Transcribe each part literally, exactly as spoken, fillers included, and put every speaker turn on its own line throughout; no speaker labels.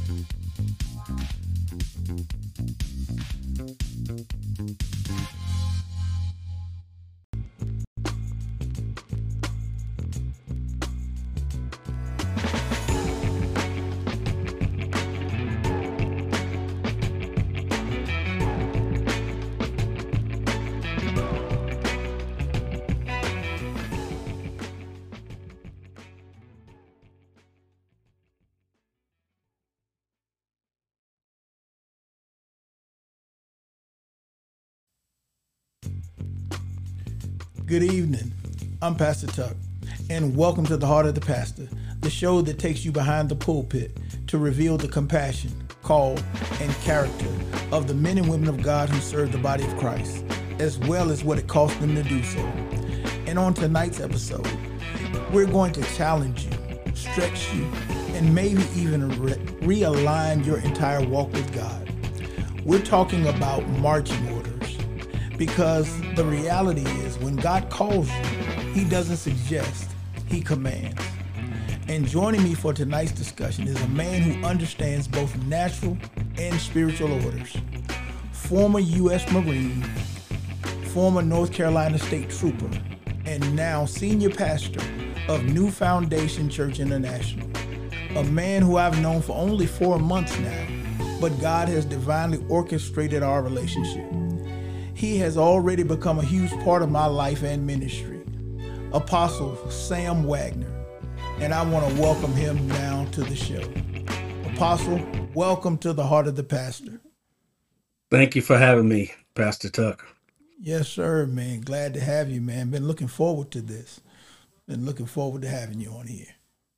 Good evening. I'm Pastor Tuck, and welcome to the Heart of the Pastor, the show that takes you behind the pulpit to reveal the compassion, call, and character of the men and women of God who serve the body of Christ, as well as what it cost them to do so. And on tonight's episode, we're going to challenge you, stretch you, and maybe even re- realign your entire walk with God. We're talking about marching orders. Because the reality is, when God calls you, he doesn't suggest, he commands. And joining me for tonight's discussion is a man who understands both natural and spiritual orders. Former U S Marine, former North Carolina State Trooper, and now senior pastor of New Foundation Church International. A man who I've known for only four months now, but God has divinely orchestrated our relationship. He has already become a huge part of my life and ministry. Apostle Sam Wagner. And I want to welcome him now to the show. Apostle, welcome to the Heart of the Pastor.
Thank you for having me, Pastor Tuck.
Yes, sir, man. Glad to have you, man. Been looking forward to this. Been looking forward to having you on here.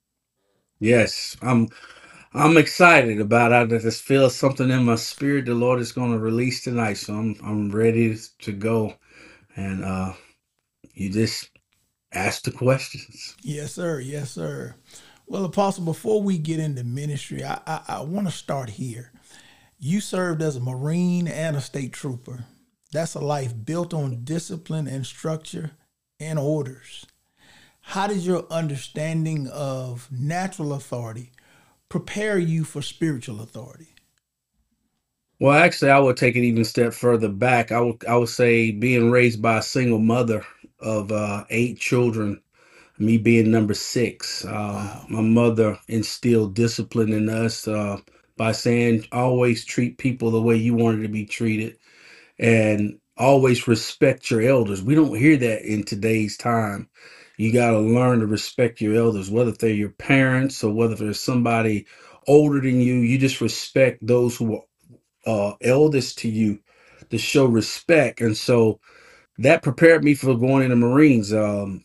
Yes, I'm I'm excited about it. I just feel something in my spirit the Lord is going to release tonight. So I'm I'm ready to go. And uh you just ask the questions.
Yes, sir. Yes, sir. Well, Apostle, before we get into ministry, I, I, I want to start here. You served as a Marine and a state trooper. That's a life built on discipline and structure and orders. How did your understanding of natural authority prepare you for spiritual authority?
Well, actually, I would take it even a step further back. I would I would say being raised by a single mother of uh, eight children, me being number six. Uh,
Wow.
my mother instilled discipline in us uh, by saying, always treat people the way you wanted to be treated, and always respect your elders. We don't hear that in today's time. You got to learn to respect your elders, whether they're your parents or whether there's somebody older than you. You just respect those who are uh, eldest to you, to show respect. And so that prepared me for going in the Marines. Um,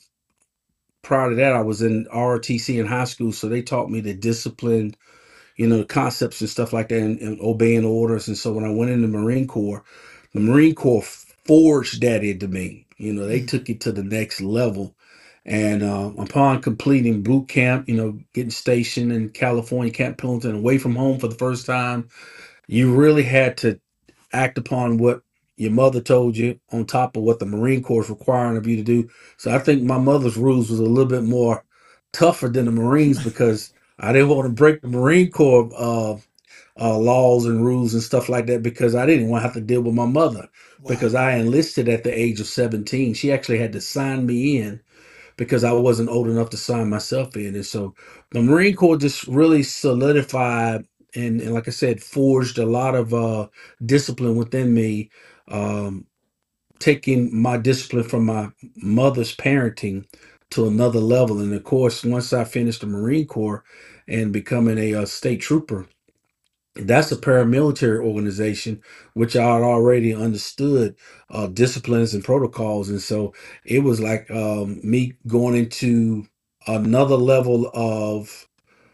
prior to that, I was in R O T C in high school, so they taught me the discipline, you know, concepts and stuff like that, and, and obeying orders. And so when I went in the Marine Corps, the Marine Corps forged that into me. You know, they
Mm.
took it to the next level. And uh, upon completing boot camp, you know, getting stationed in California, Camp Pendleton, away from home for the first time, you really had to act upon what your mother told you on top of what the Marine Corps is requiring of you to do. So I think my mother's rules was a little bit more tougher than the Marines because I didn't want to break the Marine Corps uh, uh, laws and rules and stuff like that because I didn't want to have to deal with my mother
Wow.
because I enlisted at the age of seventeen. She actually had to sign me in because I wasn't old enough to sign myself in. And so the Marine Corps just really solidified and, and like I said, forged a lot of uh, discipline within me, um, taking my discipline from my mother's parenting to another level. And of course, once I finished the Marine Corps and becoming a, uh state trooper, that's a paramilitary organization, which I had already understood uh, disciplines and protocols. And so it was like um, me going into another level of,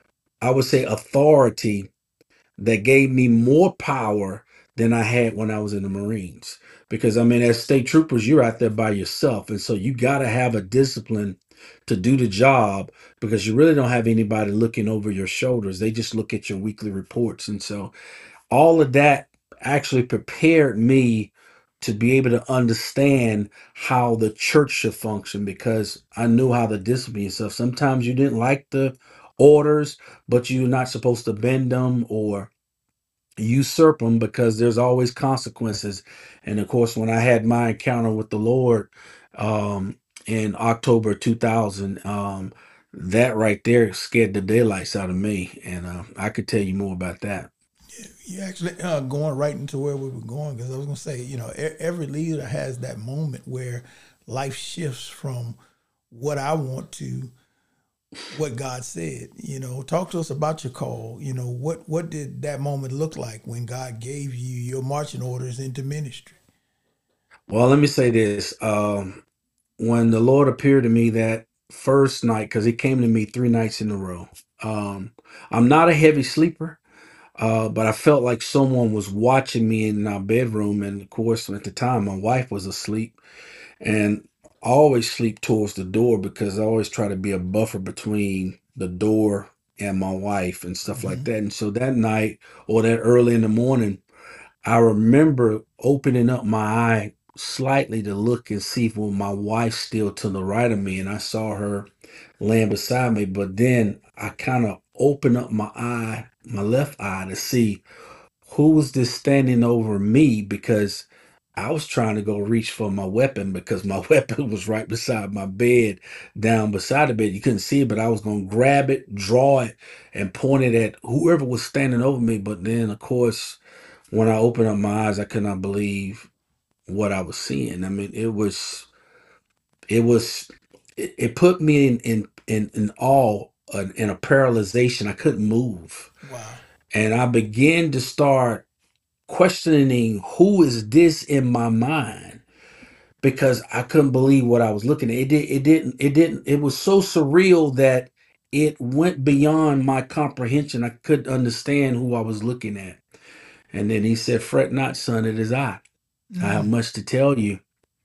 I would say, authority that gave me more power than I had when I was in the Marines. Because I mean, as state troopers, you're out there by yourself. And so you got to have a discipline to do the job because you really don't have anybody looking over your shoulders. They just look at your weekly reports. And so all of that actually prepared me to be able to understand how the church should function because I knew how to discipline yourself. Sometimes you didn't like the orders, but you're not supposed to bend them or usurp them because there's always consequences. And of course, when I had my encounter with the Lord um, in October two thousand, um, that right there scared the daylights out of me. And uh, I could tell you more about that.
You actually uh, going right into where we were going, because I was going to say, you know, e- every leader has that moment where life shifts from what I want to what God said. You know, talk to us about your call. You know, what what did that moment look like when God gave you your marching orders into ministry?
Well, let me say this. Um, when the Lord appeared to me that first night, because he came to me three nights in a row, um, I'm not a heavy sleeper. Uh, but I felt like someone was watching me in our bedroom. And of course, at the time, my wife was asleep. And I always sleep towards the door because I always try to be a buffer between the door and my wife and stuff like
Mm-hmm.
that. And so that night or that early in the morning, I remember opening up my eye slightly to look and see if well, my wife's still to the right of me. And I saw her laying beside me. But then I kind of opened up my eye, my left eye, to see who was this standing over me because I was trying to go reach for my weapon because my weapon was right beside my bed, down beside the bed. You couldn't see it, but I was going to grab it, draw it, and point it at whoever was standing over me. But then, of course, when I opened up my eyes, I could not believe what I was seeing. I mean, it was, it was, it, it put me in in in, in awe, uh, in a paralyzation. I couldn't move,
Wow.
and I began to start questioning who is this in my mind because I couldn't believe what I was looking at. It did it didn't it didn't it was so surreal that it went beyond my comprehension. I couldn't understand who I was looking at. And then he said, "Fret not, son, it is I. I have
Mm.
much to tell you."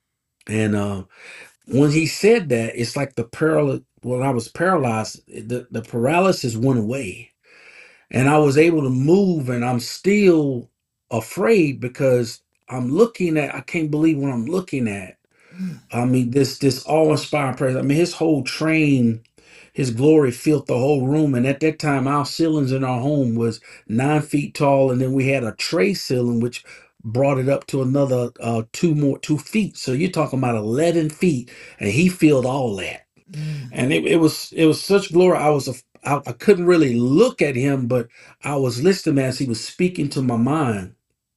And uh, when he said that, it's like the paral when I was paralyzed, the, the paralysis went away. And I was able to move, and I'm still afraid because I'm looking at, I can't believe what I'm looking at.
Mm.
I mean, this this awe-inspiring presence. I mean, his whole train, his glory filled the whole room. And at that time, our ceilings in our home was nine feet tall, and then we had a tray ceiling, which brought it up to another uh, two more two feet. So you're talking about eleven feet, and he filled all that.
Mm.
And it, it was it was such glory. I was a, I, I couldn't really look at him, but I was listening as he was speaking to my mind.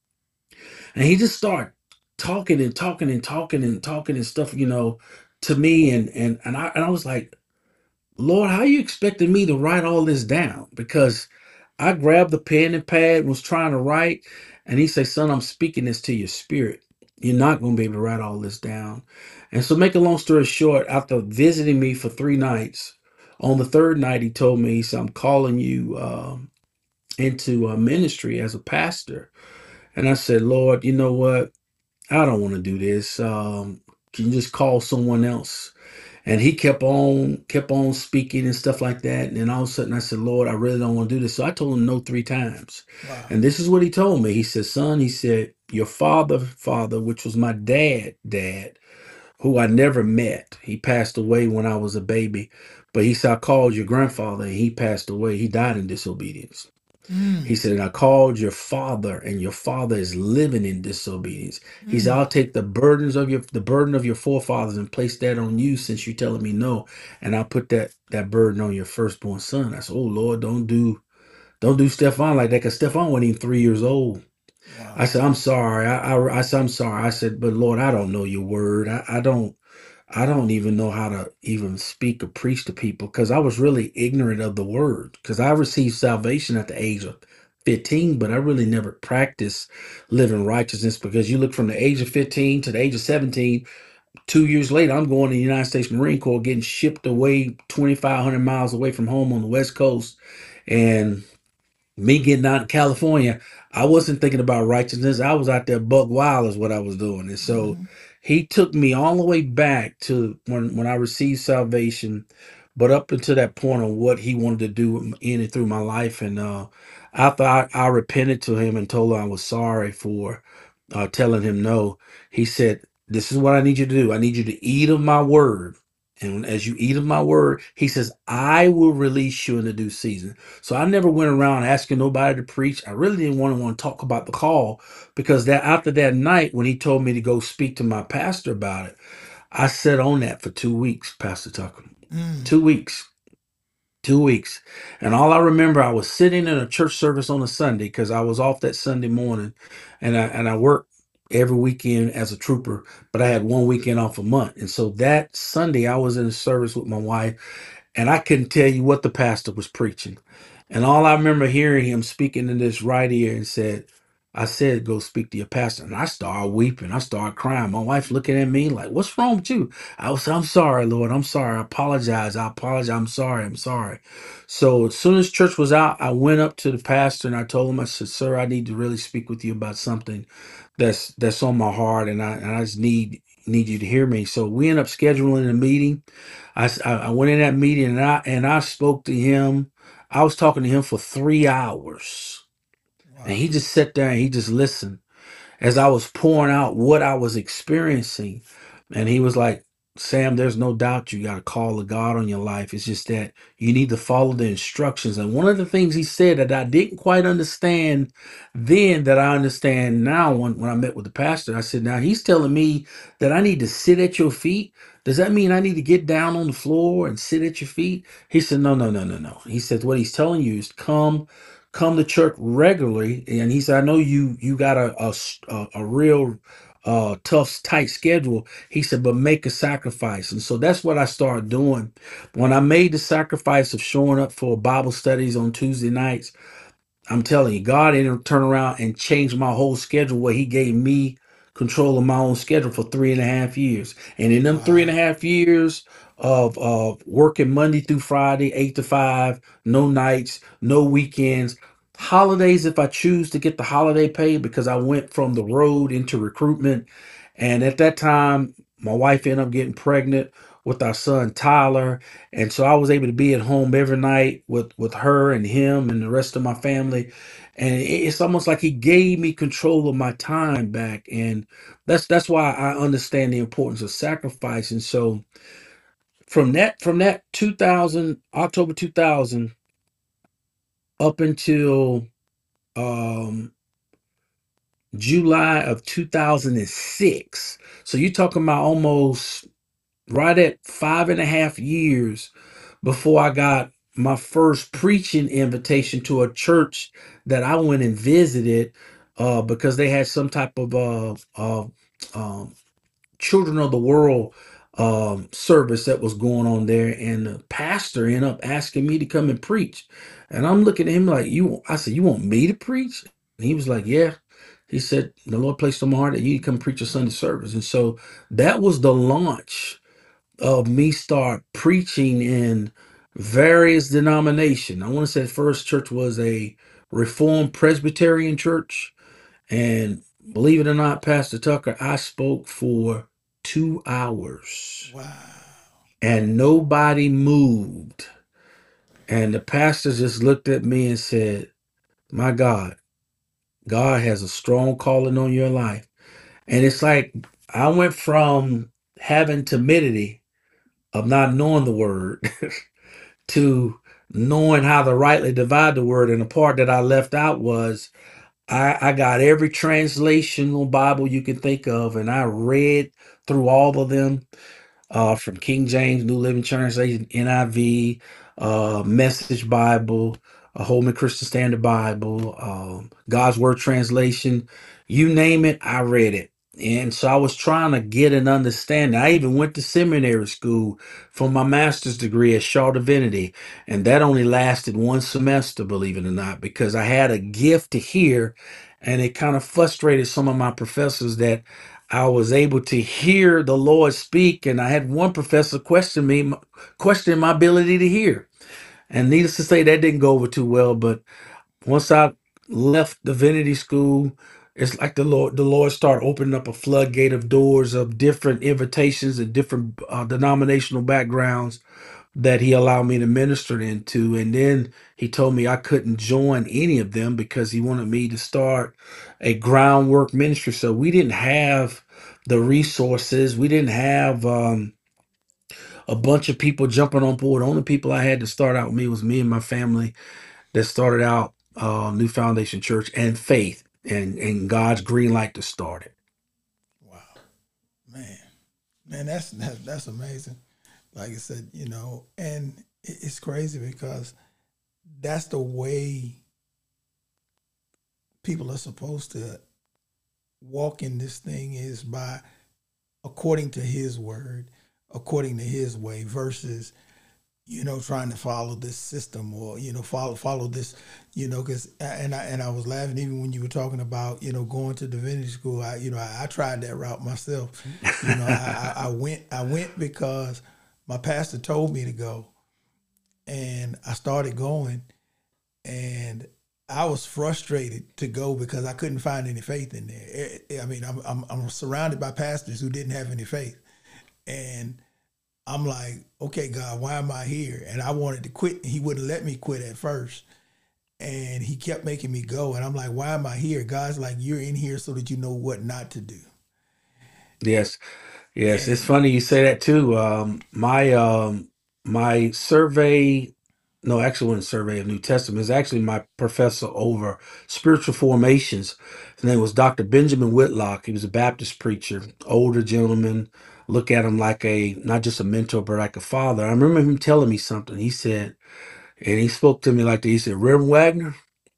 And he just started talking and talking and talking and talking and stuff, you know, to me. And and and I and I was like, Lord, how you expecting me to write all this down? Because I grabbed the pen and pad, was trying to write, and he said, "Son, I'm speaking this to your spirit. You're not going to be able to write all this down." And so, make a long story short, after visiting me for three nights, on the third night, he told me, he said, "I'm calling you um, into a ministry as a pastor." And I said, "Lord, you know what? I don't want to do this. Um, can you just call someone else?" And he kept on, kept on speaking and stuff like that. And then all of a sudden I said, Lord, I really don't want to do this. So I told him no three times.
Wow.
And this is what he told me. He said, son, he said, your father, father, which was my dad, dad, who I never met. He passed away when I was a baby. But he said, I called your grandfather and he passed away. He died in disobedience. He
Mm.
said, and I called your father, and your father is living in disobedience. He said,
Mm.
I'll take the burdens of your the burden of your forefathers and place that on you since you're telling me no. And I'll put that that burden on your firstborn son. I said, oh Lord, don't do don't do Stefan like that, because Stefan wasn't even three years old. I
Wow.
said, I'm sorry. I, I I said, I'm sorry. I said, but Lord, I don't know your word. I, I don't I don't even know how to even speak or preach to people because I was really ignorant of the word. Because I received salvation at the age of fifteen, but I really never practiced living righteousness because you look from the age of fifteen to the age of seventeen, two years later, I'm going to the United States Marine Corps, getting shipped away twenty-five hundred miles away from home on the West Coast. And me getting out in California, I wasn't thinking about righteousness. I was out there buck wild is what I was doing. And so
Mm-hmm.
he took me all the way back to when, when I received salvation, but up until that point on what he wanted to do in and through my life. And uh, after I, I repented to him and told him I was sorry for uh, telling him no, he said, this is what I need you to do. I need you to eat of my word And as you eat of my word, he says, I will release you in the due season. So I never went around asking nobody to preach. I really didn't want to want to talk about the call, because that after that night when he told me to go speak to my pastor about it, I sat on that for two weeks, Pastor Tucker.
Mm.
Two weeks. Two weeks. And all I remember, I was sitting in a church service on a Sunday because I was off that Sunday morning, and I and I worked every weekend as a trooper, but I had one weekend off a month. And so that Sunday I was in a service with my wife, and I couldn't tell you what the pastor was preaching. And all I remember hearing him speaking in this right ear and said, I said, go speak to your pastor. And I started weeping. I started crying. My wife looking at me like, what's wrong with you? I was, I'm sorry, Lord. I'm sorry. I apologize. I apologize. I'm sorry. I'm sorry. So as soon as church was out, I went up to the pastor and I told him, I said, sir, I need to really speak with you about something that's that's on my heart, and I and I just need need you to hear me. So we ended up scheduling a meeting. I, s- I- I went in that meeting and I and I spoke to him. I was talking to him for three hours, and
Wow.
he just sat there and he just listened as I was pouring out what I was experiencing. And he was like, Sam, there's no doubt you got a call of God on your life. It's just that you need to follow the instructions. And one of the things he said that I didn't quite understand then, that I understand now, when, when I met with the pastor, I said, now he's telling me that I need to sit at your feet. Does that mean I need to get down on the floor and sit at your feet? He said, no, no, no, no, no. He said, what he's telling you is come come to church regularly. And he said, I know you you got a a, s- a- a real uh tough tight schedule. He said, but make a sacrifice. And so that's what I started doing. When I made the sacrifice of showing up for Bible studies on Tuesday nights, I'm telling you, God didn't turn around and change my whole schedule, where he gave me control of my own schedule for three and a half years. And in them three and a
Wow.
half years of of working Monday through Friday, eight to five, no nights, no weekends, holidays if I choose to get the holiday pay, because I went from the road into recruitment. And at that time, my wife ended up getting pregnant with our son Tyler, and so I was able to be at home every night with with her and him and the rest of my family. And it- it's almost like he gave me control of my time back. And that's that's why I understand the importance of sacrifice. And so from that from that two thousand, October two thousand, up until um July of two thousand six. So you're talking about almost right at five and a half years before I got my first preaching invitation to a church that I went and visited, uh, because they had some type of uh, uh, um, Children of the World um, service that was going on there, and the pastor ended up asking me to come and preach. And I'm looking at him like, "You?" I said, "You want me to preach?" And he was like, "Yeah." He said, "The Lord placed on my heart that you need to come preach a Sunday service." And so that was the launch of me start preaching in various denomination. I want to say the first church was a Reformed Presbyterian church, and believe it or not, Pastor Tucker, I spoke for two hours
Wow.
and nobody moved. And the pastor just looked at me and said, my God, God has a strong calling on your life. And it's like I went from having timidity of not knowing the word to knowing how to rightly divide the word. And the part that I left out was I, I got every translational Bible you can think of, and I read through all of them, uh, from King James, New Living Translation, N I V, uh, Message Bible, a Holman Christian Standard Bible, um, God's Word Translation, you name it, I read it. And so I was trying to get an understanding. I even went to seminary school for my master's degree at Shaw Divinity, and that only lasted one semester, believe it or not, because I had a gift to hear, and it kind of frustrated some of my professors that I was able to hear the Lord speak, and I had one professor question me, question my ability to hear. And needless to say, that didn't go over too well. But once I left divinity school, it's like the Lord, the Lord started opening up a floodgate of doors of different invitations and different uh, denominational backgrounds that he allowed me to minister into. And then he told me I couldn't join any of them because he wanted me to start a groundwork ministry. So we didn't have the resources. We didn't have um, a bunch of people jumping on board. The only people I had to start out with me was me and my family that started out uh, New Foundation Church and Faith and, and God's green light to start it.
Wow, man, man, that's that's, that's amazing. Like I said, you know, and it's crazy because that's the way people are supposed to walk in this thing, is by according to His word, according to His way, versus, you know, trying to follow this system, or, you know, follow follow this, you know, because and I and I was laughing even when you were talking about, you know, going to divinity school. I, you know, I, I tried that route myself. You know, I, I, I went I went because my pastor told me to go, and I started going, and I was frustrated to go because I couldn't find any faith in there. I mean, I'm I'm, I'm surrounded by pastors who didn't have any faith, and I'm like, okay, God, why am I here? And I wanted to quit. He wouldn't let me quit at first, and He kept making me go. And I'm like, why am I here? God's like, you're in here so that you know what not to do.
Yes. Yes, it's
And
funny you say that too. Um, my um, my survey, no, actually, wasn't survey of New Testament. Is actually my professor over spiritual formations. His name was Doctor Benjamin Whitlock. He was a Baptist preacher, older gentleman. Look at him like a not just a mentor, but like a father. I remember him telling me something. He said, and he spoke to me like that. He said, Reverend Wagner,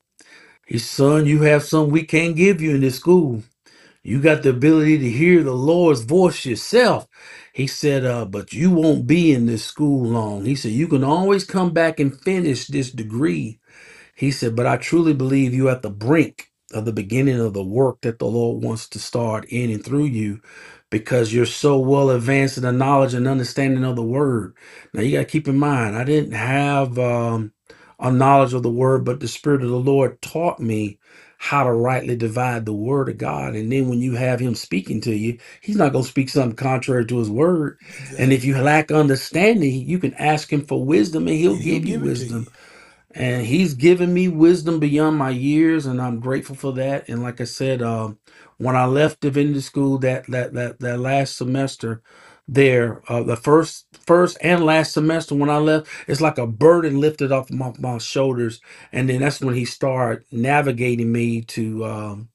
his son, you have something we can't give you in this school. You got the ability to hear the Lord's voice yourself. He said, uh, but you won't be in this school long. He said, you can always come back and finish this degree. He said, but I truly believe you're at the brink of the beginning of the work that the Lord wants to start in and through you, because you're so well advanced in the knowledge and understanding of the word. Now you got to keep in mind, I didn't have um, a knowledge of the word, but the Spirit of the Lord taught me how to rightly divide the word of God. And then when you have Him speaking to you, He's not going to speak something contrary to His word. And if
exactly,
you lack understanding, you can ask Him for wisdom and He'll
and He'll
give you
give it to
wisdom.
you.
And He's given me wisdom beyond my years, and I'm grateful for that. And like I said, um, when I left divinity school that that that that last semester there, uh, the first first and last semester when I left, it's like a burden lifted off my, my shoulders. And then that's when He started navigating me to um,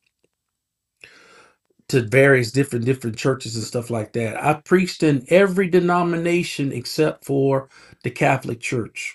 to various different different churches and stuff like that. I preached in every denomination except for the Catholic Church.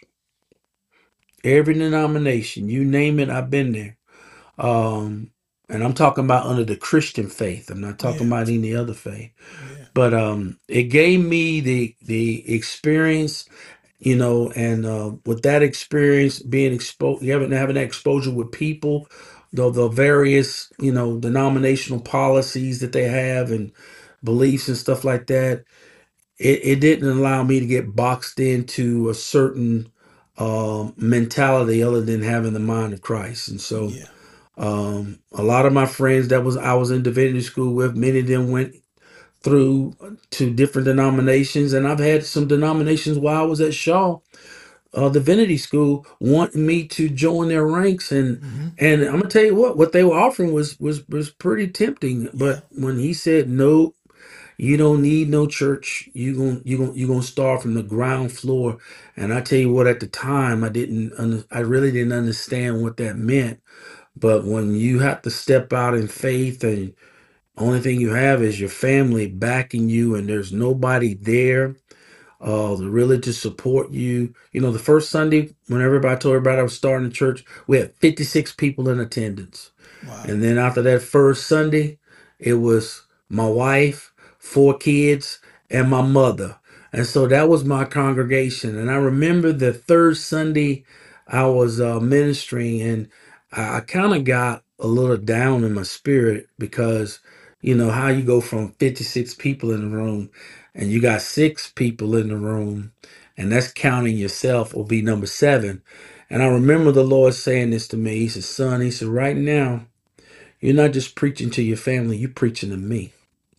Every denomination, you name it, I've been there. Um, and I'm talking about under the Christian faith. I'm not talking
Yeah,
about any other faith.
yeah,
But um, it gave me the the experience, you know, and uh, with that experience, being exposed, having having that exposure with people, the the various, you know, denominational policies that they have and beliefs and stuff like that, it, it didn't allow me to get boxed into a certain um, mentality other than having the mind of Christ. And so
yeah,
um, a lot of my friends that was I was in divinity school with, many of them went through to different denominations, and I've had some denominations while I was at Shaw uh, Divinity School wanting me to join their ranks, and
mm-hmm,
and I'm gonna tell you what, what they were offering was was was pretty tempting.
yeah,
But when he said no, you don't need no church. You gon' you gon' you gonna start from the ground floor. And I tell you what, at the time, I didn't. Under, I really didn't understand what that meant. But when you have to step out in faith, and only thing you have is your family backing you, and there's nobody there uh, to really to support you. You know, the first Sunday when everybody told everybody I was starting the church, we had fifty-six people in attendance.
wow,
And then after that first Sunday, it was my wife, four kids, and my mother. And so that was my congregation. And I remember the third Sunday I was uh, ministering, and I, I kind of got a little down in my spirit because, you know, how you go from fifty-six people in the room and you got six people in the room, and that's counting yourself will be number seven. And I remember the Lord saying this to me. He said, son, he said, right now, you're not just preaching to your family, you're preaching to me.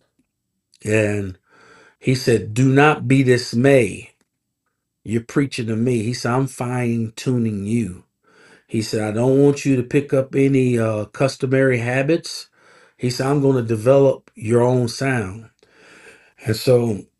And he said, do not be dismayed. You're preaching to me. He said, I'm fine tuning you. He said, I don't want you to pick up any uh, customary habits. He said, I'm going to develop your own sound. And so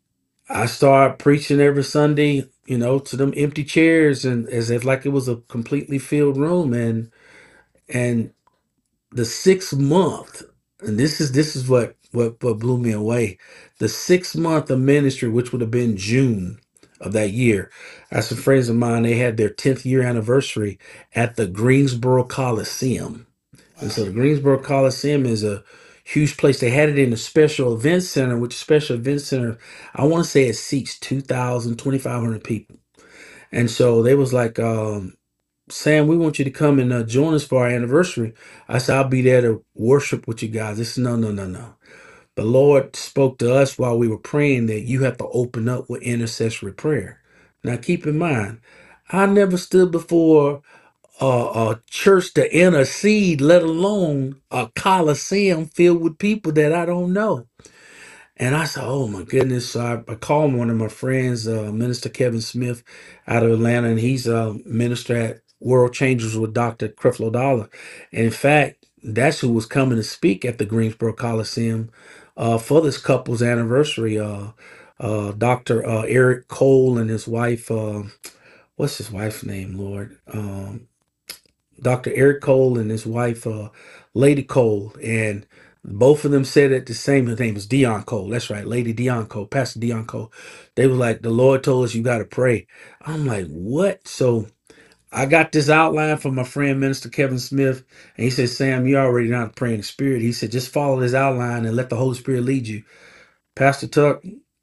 I started preaching every Sunday, you know, to them empty chairs and as if like it was a completely filled room. And and the sixth month, and this is this is what what what blew me away. The sixth month of ministry, which would have been June of that year, I had some friends of mine. They had their tenth year anniversary at the Greensboro Coliseum, and
Wow.
so the Greensboro Coliseum is a huge place. They had it in a special event center, which special event center, I want to say it seats two thousand, twenty-five hundred people. And so they was like, um, Sam, we want you to come and uh, join us for our anniversary. I said, I'll be there to worship with you guys. This no, no, no, no. The Lord spoke to us while we were praying that you have to open up with intercessory prayer. Now, keep in mind, I never stood before a, a church to intercede, let alone a coliseum filled with people that I don't know. And I said, "Oh my goodness!" So I, I called one of my friends, uh, Minister Kevin Smith, out of Atlanta, and he's a minister at World Changers with Doctor Creflo Dollar. And in fact, that's who was coming to speak at the Greensboro Coliseum uh, for this couple's anniversary. Uh, uh, Doctor Uh, Eric Cole and his wife. Uh, what's his wife's name, Lord? Um, Doctor Eric Cole and his wife, uh, Lady Cole, and both of them said it the same. Her name is Dion Cole. That's right, Lady Dion Cole, Pastor Dion Cole. They were like, the Lord told us you got to pray. I'm like, what? So I got this outline from my friend Minister Kevin Smith, and he said, Sam, you already know how to pray in the Spirit. He said, just follow this outline and let the Holy Spirit lead you. Pastor Tuck,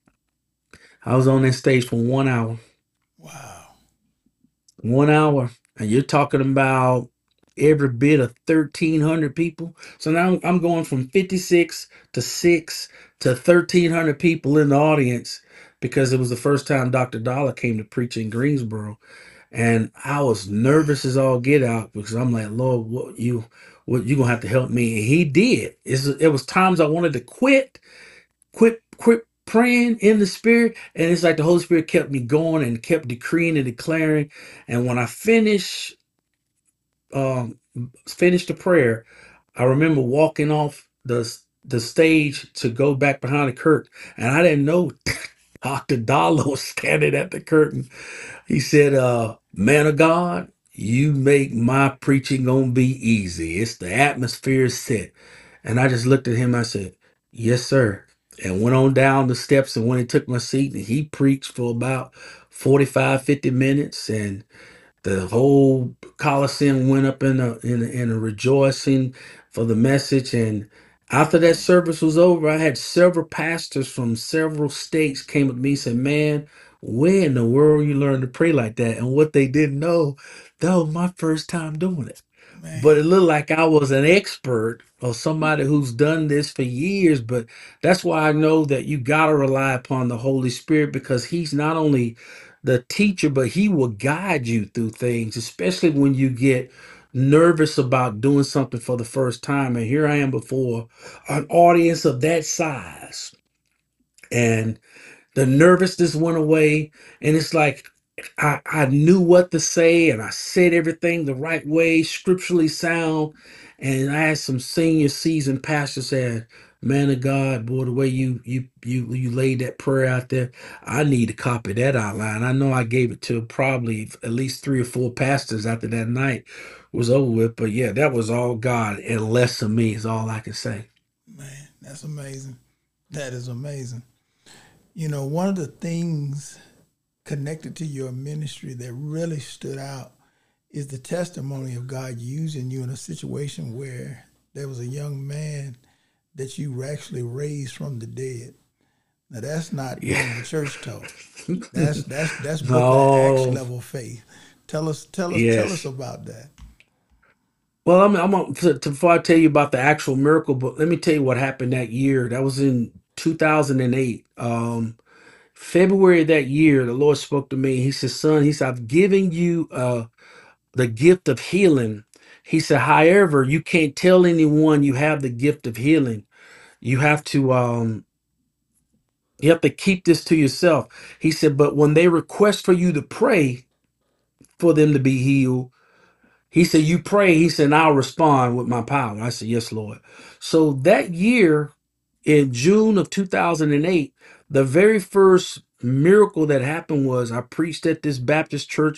I was on that stage for one hour.
Wow.
One hour, and you're talking about every bit of thirteen hundred people. So now I'm going from fifty-six to six to thirteen hundred people in the audience because it was the first time Doctor Dollar came to preach in Greensboro. And I was nervous as all get out because I'm like, Lord, what you what you gonna have to help me? And he did. It's, it was times I wanted to quit, quit, quit praying in the spirit. And it's like the Holy Spirit kept me going and kept decreeing and declaring. And when I finished um finished the prayer, I remember walking off the the stage to go back behind the curtain. And I didn't know Doctor Dollar was standing at the curtain. He said, uh, man of God, you make my preaching gonna be easy. It's the atmosphere is set. And I just looked at him, I said, yes, sir. And went on down the steps and when he took my seat and he preached for about forty-five, fifty minutes. And the whole Coliseum went up in a in a, in a rejoicing for the message. And after that
Man.
service was over, I had several pastors from several states came with me and said, "Man, where in the world you learn to pray like that?" And what they didn't know, that was my first time doing it. But it
Man.
looked like I was an expert or somebody who's done this for years. But that's why I know that you got to rely upon the Holy Spirit because He's not only the teacher, but He will guide you through things, especially when you get nervous about doing something for the first time. And here I am before an audience of that size. And the nervousness went away, and it's like I, I knew what to say, and I said everything the right way, scripturally sound. And I had some senior seasoned pastors saying, "Man of God, boy, the way you you you you laid that prayer out there, I need to copy that outline." I know I gave it to probably at least three or four pastors after that night was over with, but yeah, that was all God and less of me is all I can say.
Man, that's amazing. That is amazing. You know, one of the things connected to your ministry that really stood out is the testimony of God using you in a situation where there was a young man that you actually raised from the dead. Now that's not
Yeah.
going to church talk. That's that's that's book of Acts
No.
level faith. Tell us, tell us, tell us
Yes.
about that.
Well, I'm, I'm gonna- to, to- before I tell you about the actual miracle, but let me tell you what happened that year. That was in two thousand eight. Um, February of that year, the Lord spoke to me. He said, "Son," he said, "I've given you uh, the gift of healing." He said, "However, you can't tell anyone you have the gift of healing. You have to um, you have to keep this to yourself." He said, "But when they request for you to pray for them to be healed." He said, "You pray." He said, "And I'll respond with my power." I said, "Yes, Lord." So that year, in June of two thousand eight, the very first miracle that happened was I preached at this Baptist church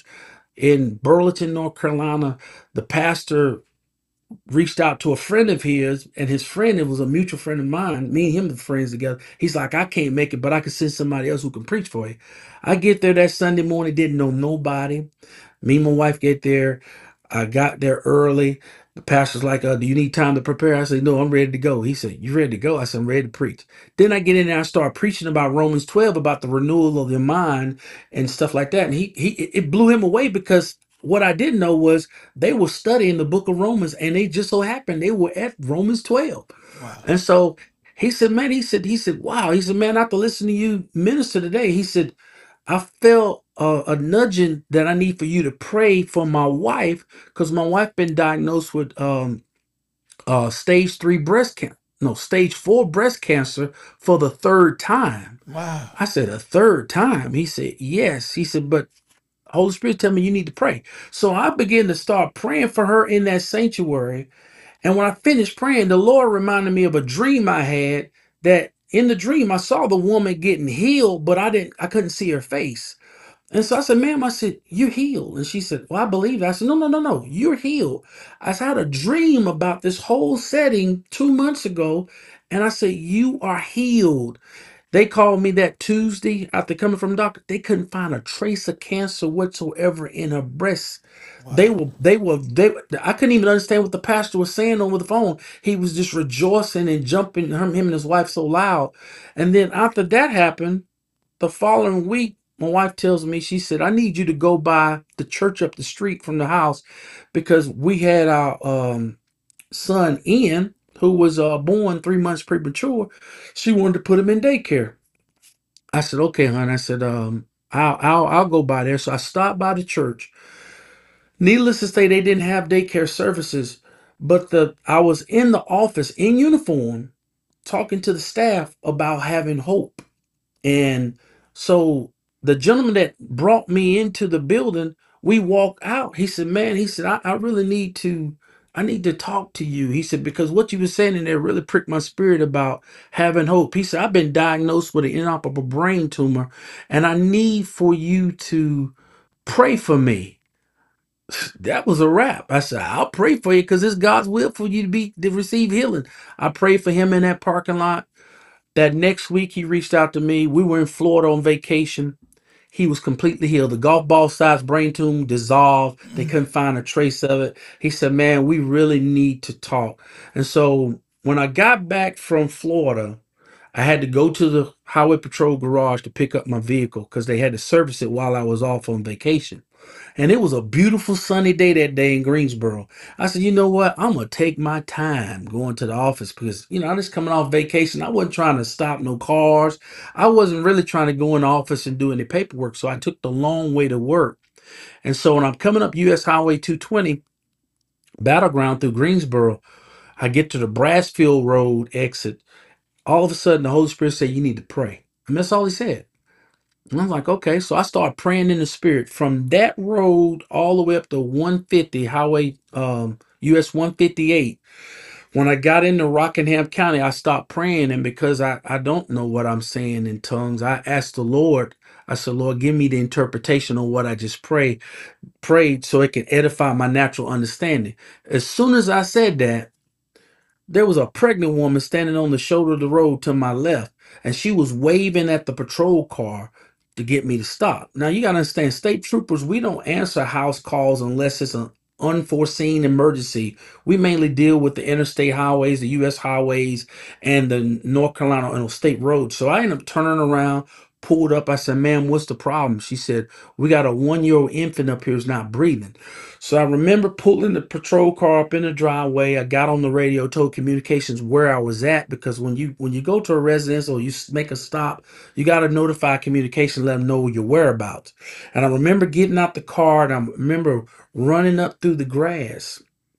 in Burlington, North Carolina. The pastor reached out to a friend of his, and his friend, it was a mutual friend of mine. Me and him were friends together. He's like, I can't make it, but I can send somebody else who can preach for you. I get there that Sunday morning, didn't know nobody. Me and my wife get there. I got there early. The pastor's like, uh, do you need time to prepare? I said, no, I'm ready to go. He said, you ready to go? I said, I'm ready to preach. Then I get in there, I start preaching about Romans twelve, about the renewal of your mind and stuff like that. And he he it blew him away, because what I didn't know was they were studying the book of Romans, and they just so happened they were at Romans twelve.
Wow.
And so he said, man, he said, he said, wow. He said, man, after listening to you minister today, he said, I felt a, a nudging that I need for you to pray for my wife, because my wife been diagnosed with um uh stage three breast cancer, no, stage four breast cancer for the third time.
Wow.
I said, a third time? He said, yes. He said, but Holy Spirit tell me you need to pray. So I began to start praying for her in that sanctuary. And when I finished praying, the Lord reminded me of a dream I had, that in the dream I saw the woman getting healed, but I didn't, I couldn't see her face. And so I said, ma'am, I said, you're healed. And she said, well, I believe that. I said, no, no, no, no, you're healed. I said, I had a dream about this whole setting two months ago. And I said, you are healed. They called me that Tuesday after coming from the doctor. They couldn't find a trace of cancer whatsoever in her breast. They
Wow.
were, they were, they. I couldn't even understand what the pastor was saying over the phone. He was just rejoicing and jumping, him, him and his wife, so loud. And then after that happened, the following week, my wife tells me, she said, I need you to go by the church up the street from the house, because we had our um, son Ian, who was uh, born three months premature. She wanted to put him in daycare. I said, okay, hon. I said, um, I'll, I'll, I'll go by there. So I stopped by the church. Needless to say, they didn't have daycare services, but the I was in the office in uniform talking to the staff about having hope. And so the gentleman that brought me into the building, we walked out. He said, man, he said, I, I really need to, I need to talk to you. He said, because what you were saying in there really pricked my spirit about having hope. He said, I've been diagnosed with an inoperable brain tumor, and I need for you to pray for me. That was a wrap. I said, I'll pray for you, because it's God's will for you to be to receive healing. I prayed for him in that parking lot. That next week, he reached out to me. We were in Florida on vacation. He was completely healed. The golf ball sized brain tumor dissolved. They couldn't find a trace of it. He said, man, we really need to talk. And so when I got back from Florida, I had to go to the Highway Patrol garage to pick up my vehicle, because they had to service it while I was off on vacation. And it was a beautiful sunny day that day in Greensboro. I said, you know what? I'm going to take my time going to the office, because, you know, I'm just coming off vacation. I wasn't trying to stop no cars. I wasn't really trying to go in the office and do any paperwork. So I took the long way to work. And so when I'm coming up U S Highway two twenty, Battleground through Greensboro, I get to the Brassfield Road exit. All of a sudden, the Holy Spirit said, you need to pray. And that's all he said. And I'm like, okay. So I started praying in the spirit from that road all the way up to one fifty Highway um, U S one fifty-eight. When I got into Rockingham County, I stopped praying. And because I, I don't know what I'm saying in tongues, I asked the Lord, I said, Lord, give me the interpretation of what I just prayed, prayed so it can edify my natural understanding. As soon as I said that, there was a pregnant woman standing on the shoulder of the road to my left, and she was waving at the patrol car to get me to stop. Now, you got to understand, state troopers, we don't answer house calls unless it's an unforeseen emergency. We mainly deal with the interstate highways, the U S highways, and the North Carolina and state roads. So I ended up turning around, pulled up. I said, ma'am, what's the problem? She said, we got a one-year-old infant up here who's not breathing. So I remember pulling the patrol car up in the driveway. I got on the radio, told communications where I was at, because when you when you go to a residence or you s- make a stop, you got to notify communication, let them know your whereabouts. And I remember getting out the car, and I remember running up through the grass.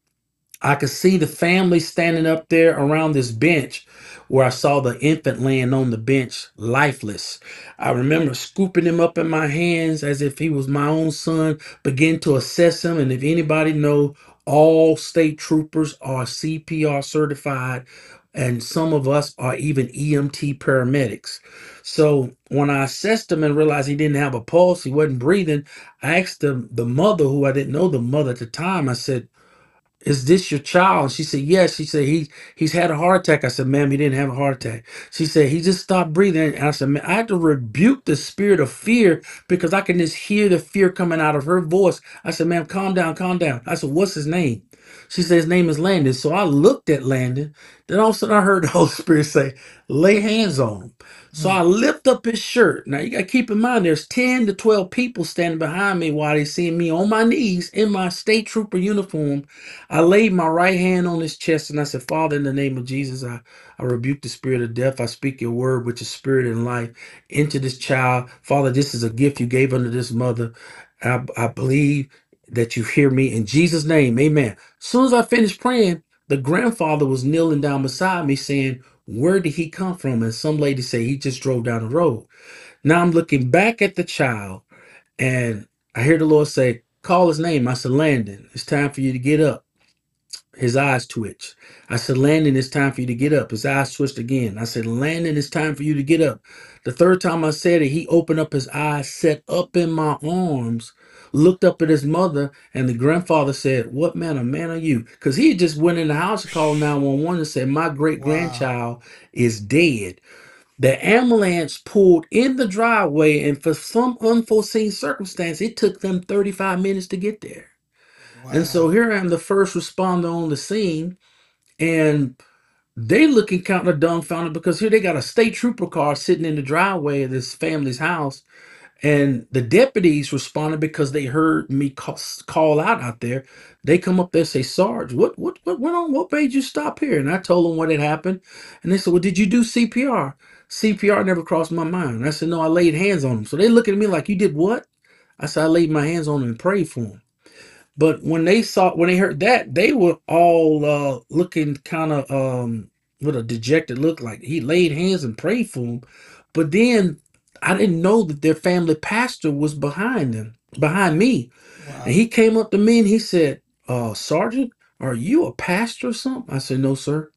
I could see the family standing up there around this bench where I saw the infant laying on the bench, lifeless. I remember scooping him up in my hands as if he was my own son, begin to assess him. And if anybody know, all state troopers are C P R certified. and some of us are even E M T paramedics. So when I assessed him and realized he didn't have a pulse, he wasn't breathing, I asked the, the mother, who I didn't know the mother at the time, I said, is this your child? And she said, yes. She said, he, he's had a heart attack. I said, ma'am, he didn't have a heart attack. She said, he just stopped breathing. And I said, man, I had to rebuke the spirit of fear because I can just hear the fear coming out of her voice. I said, ma'am, calm down, calm down. I said, what's his name? She said, his name is Landon. So I looked at Landon. Then all of a sudden I heard the Holy Spirit say, lay hands on him. So
Mm.
I lift up his shirt. Now you got to keep in mind, there's ten to twelve people standing behind me while they see me on my knees in my state trooper uniform. I laid my right hand on his chest and I said, Father, in the name of Jesus, I, I rebuke the spirit of death. I speak your word, which is spirit and life, into this child. Father, this is a gift you gave unto this mother. I, I believe that you hear me in Jesus' name. Amen. As soon as I finished praying, the grandfather was kneeling down beside me saying, where did he come from? And some lady said he just drove down the road. Now I'm looking back at the child and I hear the Lord say, call his name. I said, Landon, it's time for you to get up. His eyes twitched. I said, Landon, it's time for you to get up. His eyes twitched again. I said, Landon, it's time for you to get up. The third time I said it, he opened up his eyes, sat up in my arms, looked up at his mother, and the grandfather said, what man of man are you? Because he had just went in the house and called nine one one and said, my great
Wow.
grandchild is dead. The ambulance pulled in the driveway, and for some unforeseen circumstance, it took them thirty-five minutes to get there. And so
Wow.
here I am, the first responder on the scene, and they looking kind of dumbfounded because here they got a state trooper car sitting in the driveway of this family's house. And the deputies responded because they heard me call, call out out there. They come up there and say, Sarge, what, what, what went on? What made you stop here? And I told them what had happened. And they said, well, did you do C P R? C P R never crossed my mind. And I said, no, I laid hands on him. So they look at me like, you did what? I said, I laid my hands on him and prayed for him. But when they saw, when they heard that, they were all uh, looking kind of um, with a dejected look, like he laid hands and prayed for him. But then I didn't know that their family pastor was behind them, behind me. And
Wow.
he came up to me and he said, uh, Sergeant, are you a pastor or something? I said, no, sir.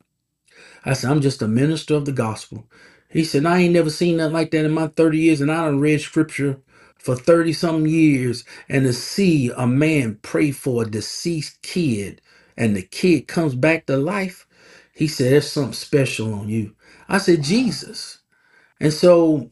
I said, I'm just a minister of the gospel. He said, I ain't never seen nothing like that in my thirty years, and I done read scripture for thirty something years. And to see a man pray for a deceased kid and the kid comes back to life, he said, there's something special on you. I said,
Wow.
Jesus. And so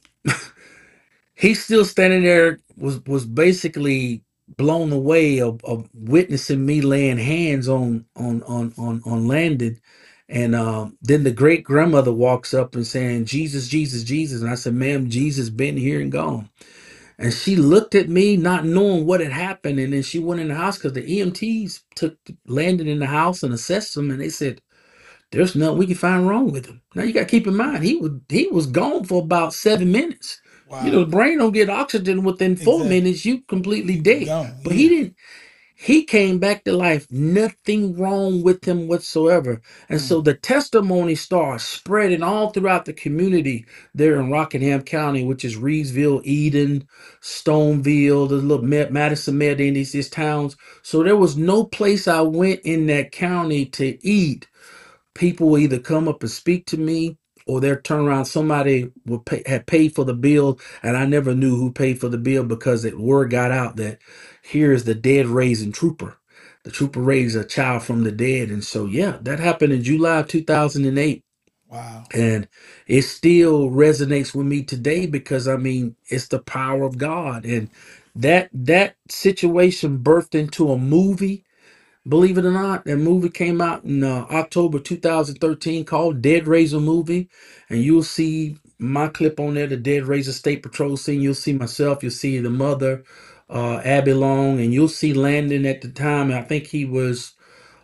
he's still standing there, was was basically blown away of, of witnessing me laying hands on on on on on Landon. And um, then the great grandmother walks up and saying, Jesus, Jesus, Jesus. And I said, ma'am, Jesus been here and gone. And she looked at me not knowing what had happened. And then she went in the house because the E M Ts took Landon in the house and assessed him. And they said, there's nothing we can find wrong with him. Now you got to keep in mind, he was he was gone for about seven minutes. You know,
Wow.
the brain don't get oxygen within four
Exactly.
minutes, you completely
You
dead.
gone.
But he
Yeah.
didn't. He came back to life. Nothing wrong with him whatsoever. And
Mm.
so the testimony starts spreading all throughout the community there in Rockingham County, which is Reedsville, Eden, Stoneville, the little Madison, Medellin, these, these towns. So there was no place I went in that county to eat. People will either come up and speak to me or they'll turn around. Somebody will pay, had paid for the bill, and I never knew who paid for the bill because the word got out that here is the dead raising trooper. The trooper raised a child from the dead. And so, yeah, that happened in July of two thousand eight.
Wow.
And it still resonates with me today because, I mean, it's the power of God. And that that situation birthed into a movie. Believe it or not, that movie came out in uh, October two thousand thirteen called Dead Razor Movie. And you'll see my clip on there, the Dead Razor State Patrol scene. You'll see myself, you'll see the mother, uh, Abby Long, and you'll see Landon at the time. I think he was,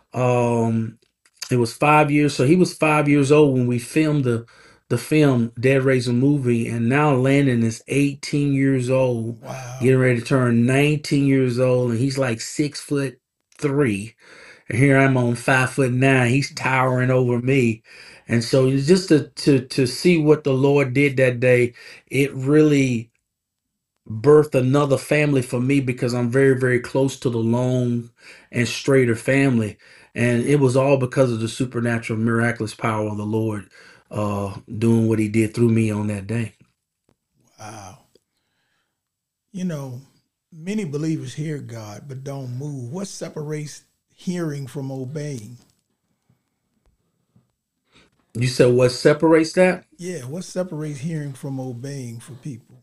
um, it was five years. So he was five years old when we filmed the, the film Dead Razor Movie. And now Landon is eighteen years old,
Wow.
getting ready to turn nineteen years old. And he's like six foot three. And here I'm on five foot nine. He's towering over me. And so it's just to, to to see what the Lord did that day, it really birthed another family for me because I'm very, very close to the Long and Strader family. And it was all because of the supernatural, miraculous power of the Lord uh, doing what he did through me on that day.
Wow. You know, many believers hear God but don't move. What separates hearing from obeying?
You said what separates that?
Yeah, what separates hearing from obeying for people?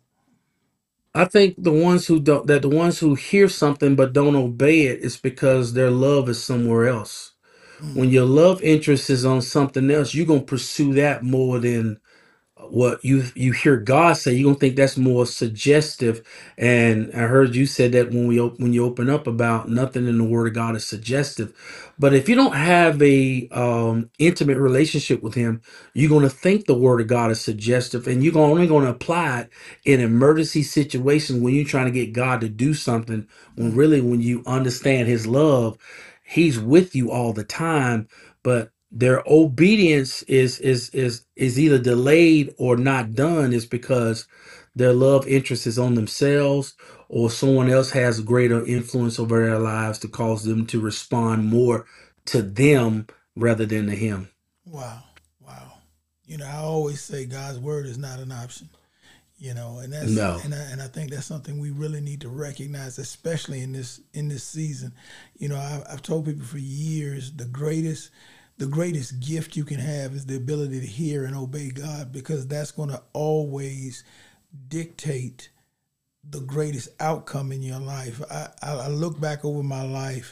I think the ones who don't, that the ones who hear something but don't obey it is because their love is somewhere else.
Mm,
When your love interest is on something else, you're gonna pursue that more than what you you hear God say. You're gonna think that's more suggestive. And I heard you said that when we op- when you open up about nothing in the Word of God is suggestive. But if you don't have a um, intimate relationship with Him, you're gonna think the Word of God is suggestive, and you're only gonna apply it in emergency situations when you're trying to get God to do something. When
mm,
really, when you understand His love, He's with you all the time. But their obedience is is is is either delayed or not done is because their love interest is on themselves, or someone else has greater influence over their lives to cause them to respond more to them rather than to him.
wow. Wow. You know, I always say God's word is not an option. You know, and that's
No.
and I, and I think that's something we really need to recognize, especially in this in this season. You know, I've, I've told people for years the greatest the greatest gift you can have is the ability to hear and obey God, because that's going to always dictate the greatest outcome in your life. I, I I look back over my life,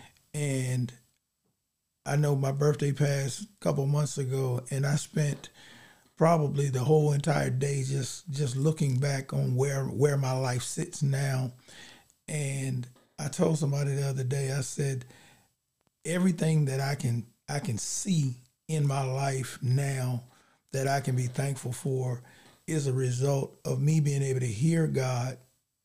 and I know my birthday passed a couple months ago, and I spent probably the whole entire day just just looking back on where where my life sits now. And I told somebody the other day, I said, everything that I can I can see in my life now that I can be thankful for is a result of me being able to hear God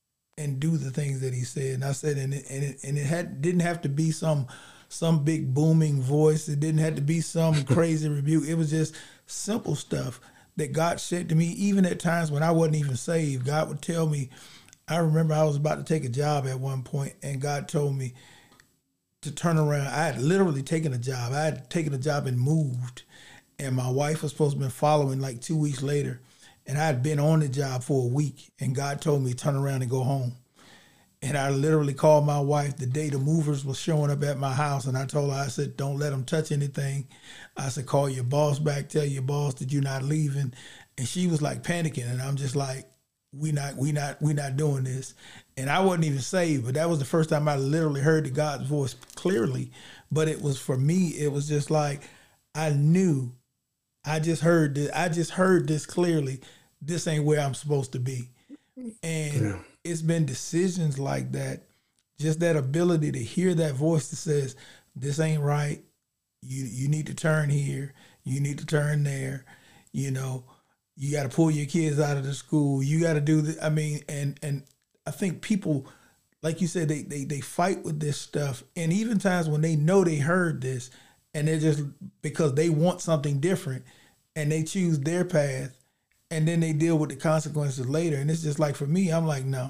and do the things that he said. And I said, and it, and it, and it had didn't have to be some some big booming voice. It didn't have to be some crazy rebuke. It was just simple stuff that God said to me, even at times when I wasn't even saved. God would tell me. I remember I was about to take a job at one point, and God told me to turn around. I had literally taken a job. I had taken a job and moved, and my wife was supposed to be following like two weeks later, and I had been on the job for a week, and God told me to turn around and go home. And I literally called my wife the day the movers was showing up at my house, and I told her, I said, don't let them touch anything. I said, call your boss back, tell your boss that you're not leaving. And she was like panicking, and I'm just like, we not, we not, we not doing this. And I wasn't even saved, but that was the first time I literally heard the God's voice clearly. But it was, for me, it was just like I knew, I just heard this, I just heard this clearly. This ain't where I'm supposed to be. And
Yeah.
it's been decisions like that, just that ability to hear that voice that says, this ain't right. You you need to turn here. You need to turn there. You know, you got to pull your kids out of the school. You got to do the, I mean, and and I think people, like you said, they, they they fight with this stuff. And even times when they know they heard this, and they're just, because they want something different, and they choose their path, and then they deal with the consequences later. And it's just like, for me, I'm like, no,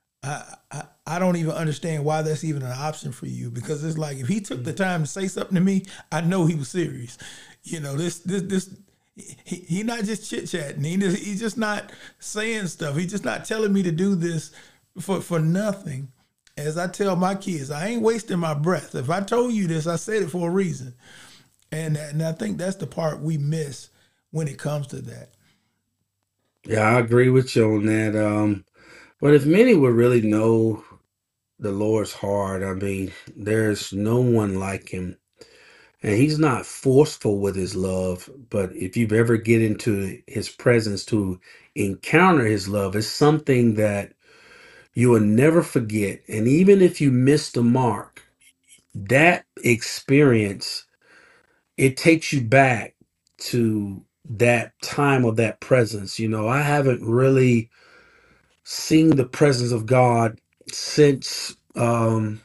I, I I don't even understand why that's even an option for you, because it's like, if he took the time to say something to me, I know he was serious. You know, this this this he, he not just chit chatting. He just, he's just not saying stuff. He's just not telling me to do this for for nothing. As I tell my kids, I ain't wasting my breath. If I told you this, I said it for a reason. And and I think that's the part we miss when it comes to that.
Yeah, I agree with you on that. Um, but if many would really know the Lord's heart, I mean, there's no one like him. And he's not forceful with his love, but if you've ever get into his presence to encounter his love, it's something that you will never forget. And even if you miss the mark, that experience, it takes you back to that time of that presence. You know, I haven't really seen the presence of God since um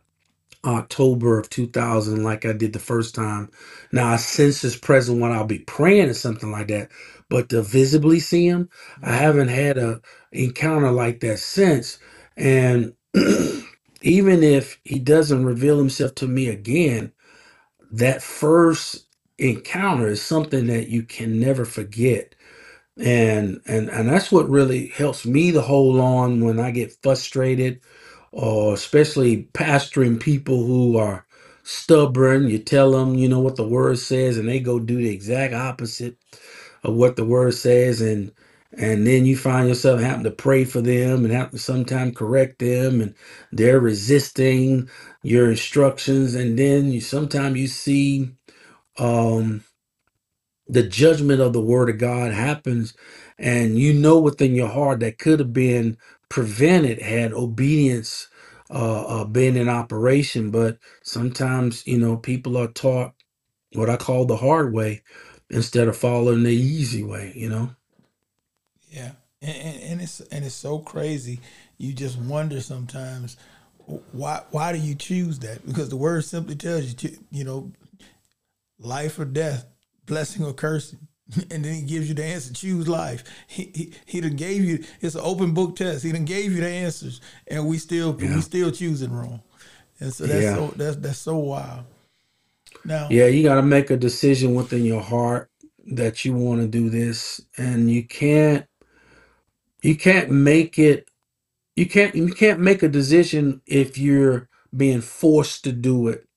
October of two thousand, like I did the first time. Now I sense his presence when I'll be praying or something like that, but to visibly see him, I
Mhm.
haven't had a encounter like that since. And even if he doesn't reveal himself to me again, that first encounter is something that you can never forget. And and and that's what really helps me to hold on when I get frustrated, or especially pastoring people who are stubborn. You tell them, you know, what the word says, and they go do the exact opposite of what the word says, and and then you find yourself having to pray for them and have to sometimes correct them, and they're resisting your instructions, and then you sometimes you see um the judgment of the word of God happens, and you know within your heart that could have been prevented had obedience uh, uh been in operation. But sometimes, you know, people are taught what I call the hard way instead of following the easy way, you know.
Yeah, and, and, and it's and it's so crazy. You just wonder sometimes why why do you choose that? Because the word simply tells you, to, you know, life or death, blessing or cursing. And then he gives you the answer, choose life. He he, he done gave you, it's an open book test. He done gave you the answers, and we still we
Yeah.
still choosing wrong. And so that's
Yeah.
so that's that's so wild. Now,
Yeah, you got to make a decision within your heart that you want to do this, and you can't you can't make it you can't you can't make a decision if you're being forced to do it.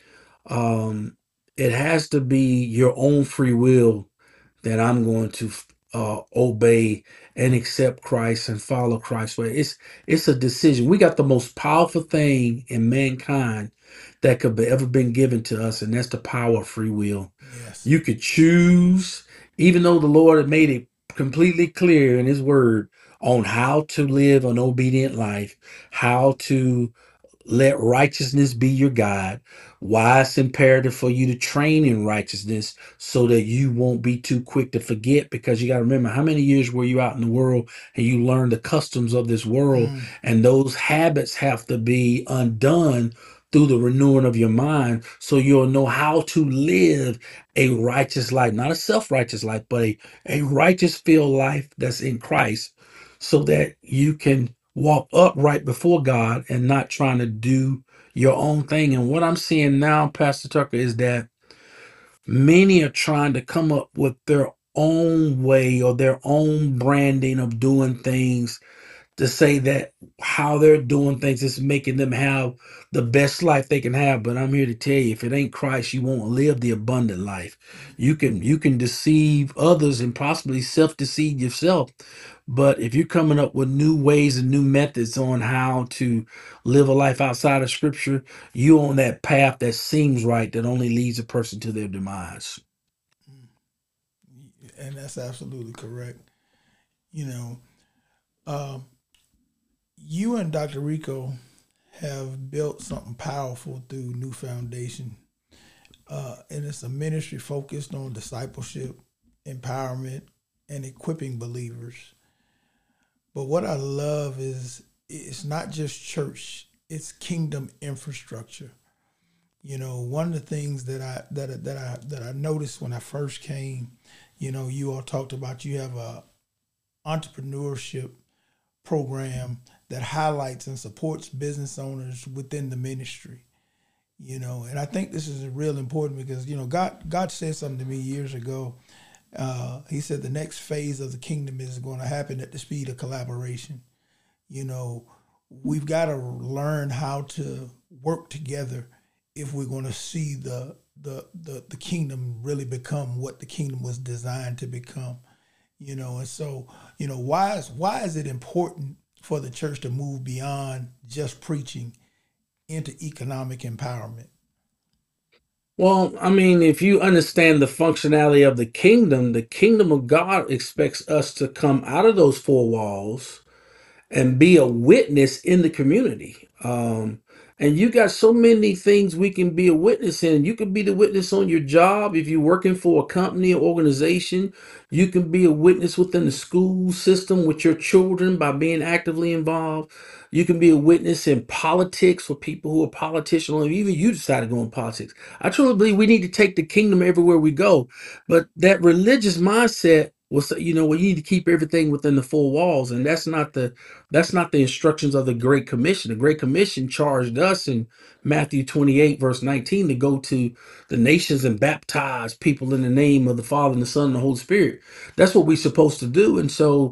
Um, it has to be your own free will that I'm going to uh, obey and accept Christ and follow Christ's way. It's it's a decision. We got the most powerful thing in mankind that could be ever been given to us, and that's the power of free will.
yes.
You could choose, even though the Lord had made it completely clear in His Word on how to live an obedient life, how to let righteousness be your guide. Why it's imperative for you to train in righteousness so that you won't be too quick to forget. Because you got to remember, how many years were you out in the world and you learned the customs of this world,
Mm,
and those habits have to be undone through the renewing of your mind, so you'll know how to live a righteous life, not a self-righteous life, but a, a righteous filled life that's in Christ, so that you can walk upright before God and not trying to do your own thing. And what I'm seeing now, Pastor Tucker, is that many are trying to come up with their own way or their own branding of doing things, to say that how they're doing things is making them have the best life they can have. But I'm here to tell you, if it ain't Christ, you won't live the abundant life. You can you can deceive others and possibly self-deceive yourself. But if you're coming up with new ways and new methods on how to live a life outside of scripture, you on that path that seems right that only leads a person to their demise.
and that's absolutely correct. You know, um, you and Doctor Rico have built something powerful through New Foundation, uh, and it's a ministry focused on discipleship, empowerment, and equipping believers. But what I love is it's not just church; it's kingdom infrastructure. You know, one of the things that I that I- that I that I noticed when I first came, you know, you all talked about you have a entrepreneurship program that highlights and supports business owners within the ministry. You know, and I think this is real important because you know God God said something to me years ago. Uh, he said the next phase of the kingdom is going to happen at the speed of collaboration. You know, we've got to learn how to work together if we're going to see the the the, the kingdom really become what the kingdom was designed to become. You know, and so you know why is why is it important for the church to move beyond just preaching into economic empowerment?
Well, I mean, if you understand the functionality of the kingdom, the kingdom of God expects us to come out of those four walls and be a witness in the community. Um, and you got so many things we can be a witness in. You can be the witness on your job if you're working for a company or organization. You can be a witness within the school system with your children by being actively involved. You can be a witness in politics for people who are politicians, or even you decide to go in politics. I truly believe we need to take the kingdom everywhere we go. But that religious mindset will say, you know, well, you need to keep everything within the four walls, and that's not the that's not the instructions of the Great Commission. The Great Commission charged us in Matthew twenty-eight, verse nineteen, to go to the nations and baptize people in the name of the Father and the Son and the Holy Spirit. That's what we're supposed to do. And so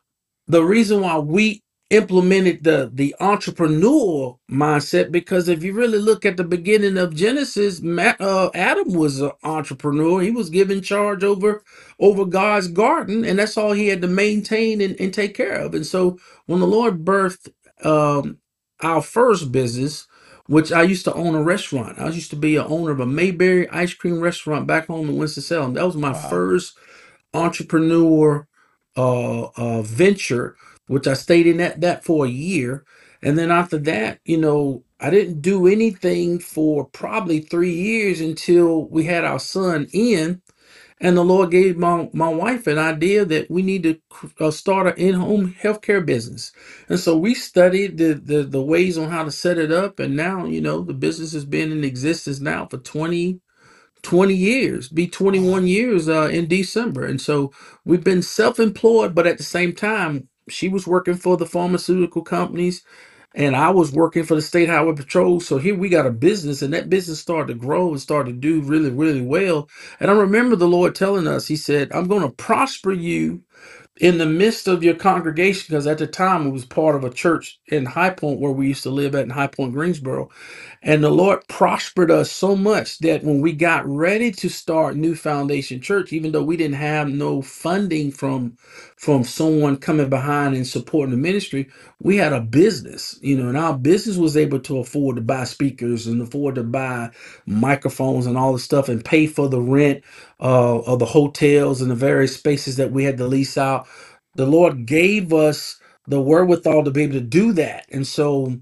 the reason why we implemented the the entrepreneurial mindset, because if you really look at the beginning of Genesis, Ma- uh, Adam was an entrepreneur. He was given charge over over God's garden, and that's all he had to maintain and, and take care of. And so when the Lord birthed um, our first business, which I used to own a restaurant, I used to be a owner of a Mayberry ice cream restaurant back home in Winston-Salem. That was my
Wow.
first entrepreneur uh, uh, venture, which I stayed in that that for a year, and then after that, you know, I didn't do anything for probably three years until we had our son in, and the Lord gave my my wife an idea that we need to uh, start an in-home healthcare business, and so we studied the, the the ways on how to set it up, and now you know the business has been in existence now for twenty twenty years, be
Wow.
twenty-one years uh, in December. And so we've been self-employed, but at the same time, she was working for the pharmaceutical companies and I was working for the State Highway Patrol. So here we got a business, and that business started to grow and started to do really, really well. And I remember the Lord telling us, He said, I'm going to prosper you in the midst of your congregation, because at the time it was part of a church in High Point where we used to live at in High Point, Greensboro. And the Lord prospered us so much that when we got ready to start New Foundation Church, even though we didn't have no funding from from someone coming behind and supporting the ministry, we had a business, you know, and our business was able to afford to buy speakers and afford to buy microphones and all the stuff and pay for the rent uh, of the hotels and the various spaces that we had to lease out. The Lord gave us the wherewithal to be able to do that. And so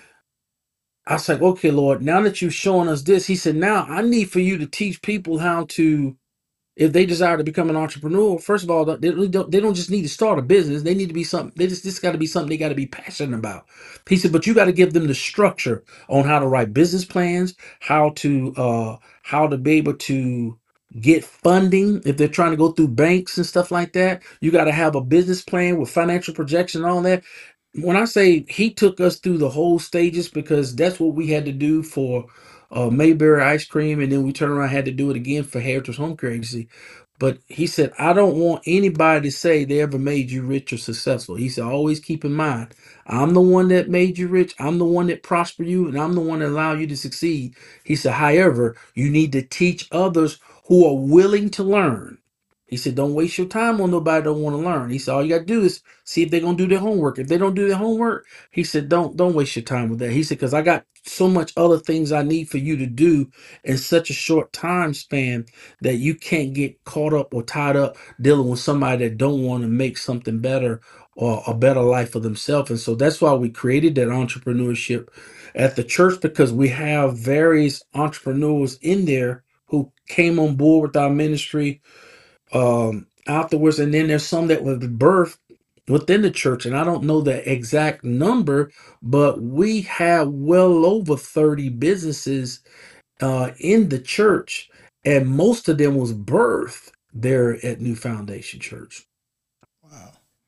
I was like, okay, Lord, now that you've shown us this, He said, now I need for you to teach people how to, if they desire to become an entrepreneur, first of all, they really don't, they don't just need to start a business. They need to be something, they just, this got to be something they got to be passionate about. He said, but you got to give them the structure on how to write business plans, how to, uh, how to be able to get funding if they're trying to go through banks and stuff like that. You got to have a business plan with financial projection and all that. When I say he took us through the whole stages, because that's what we had to do for uh, Mayberry ice cream, and then we turned around and had to do it again for Heritage Home Care Agency. But he said, I don't want anybody to say they ever made you rich or successful. He said, always keep in mind, I'm the one that made you rich. I'm the one that prosper you, and I'm the one that allow you to succeed. He said, however, you need to teach others who are willing to learn. He said, don't waste your time on nobody that don't want to learn. He said, all you got to do is see if they're going to do their homework. If they don't do their homework, he said, don't don't waste your time with that. He said, because I got so much other things I need for you to do in such a short time span that you can't get caught up or tied up dealing with somebody that don't want to make something better or a better life for themselves. And so that's why we created that entrepreneurship at the church, because we have various entrepreneurs in there who came on board with our ministry um afterwards, and then there's some that was birthed within the church, and I don't know the exact number, but we have well over thirty businesses uh in the church, and most of them was birthed there at New Foundation Church.
Wow.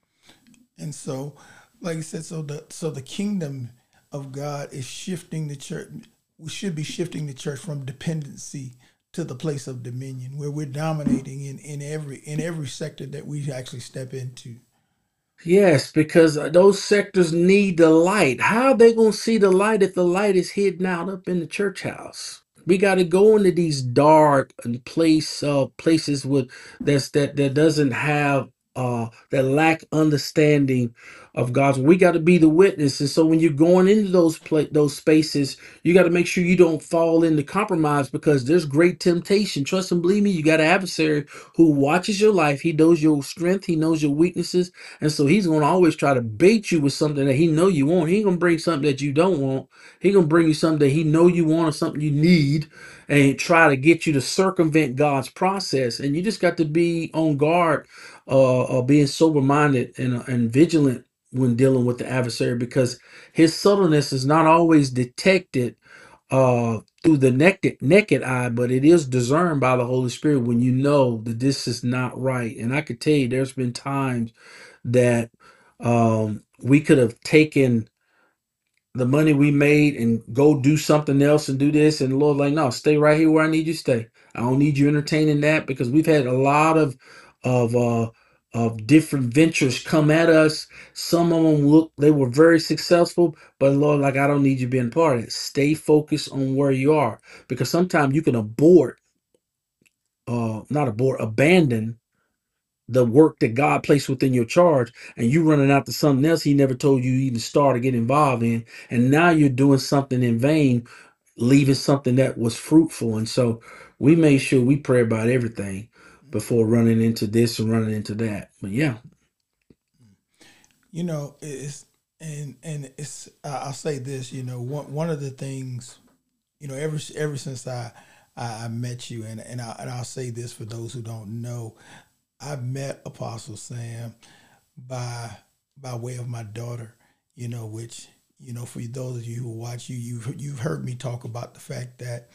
And so, like I said, so the so the kingdom of God is shifting the church. We should be shifting the church from dependency to the place of dominion, where we're dominating in, in every in every sector that we actually step into.
Yes, because uh, those sectors need the light. How are they going to see the light if the light is hidden out up in the church house? We got to go into these dark and place uh places with that's that that doesn't have uh that lack understanding of God's. We got to be the witness, and so when you're going into those pla- those spaces, you got to make sure you don't fall into compromise, because there's great temptation. Trust and believe me, you got an adversary who watches your life. He knows your strength. He knows your weaknesses, and so he's going to always try to bait you with something that he know you want. He ain't going to bring something that you don't want. He going to bring you something that he know you want or something you need, and try to get you to circumvent God's process. And you just got to be on guard, uh, uh being sober minded and, uh, and vigilant when dealing with the adversary, because his subtleness is not always detected uh through the naked naked eye, but it is discerned by the Holy Spirit when you know that this is not right. And I could tell you there's been times that um we could have taken the money we made and go do something else and do this, and the Lord like, no, stay right here where I need you to stay. I don't need you entertaining that, because we've had a lot of of uh of different ventures come at us. Some of them look, they were very successful, but Lord, like, I don't need you being part of it. Stay focused on where you are, because sometimes you can abort, uh not abort, abandon the work that God placed within your charge, and you running out to something else He never told you even start to get involved in, and now you're doing something in vain, leaving something that was fruitful. And so we made sure we pray about everything before running into this and running into that. But yeah.
You know, it's and and it's I- I'll say this. You know, one one of the things, you know, ever ever since I I, I met you, and and, I, and I'll say this for those who don't know, I met Apostle Sam by by way of my daughter. You know, which, you know, for those of you who watch you, you've you've heard me talk about the fact that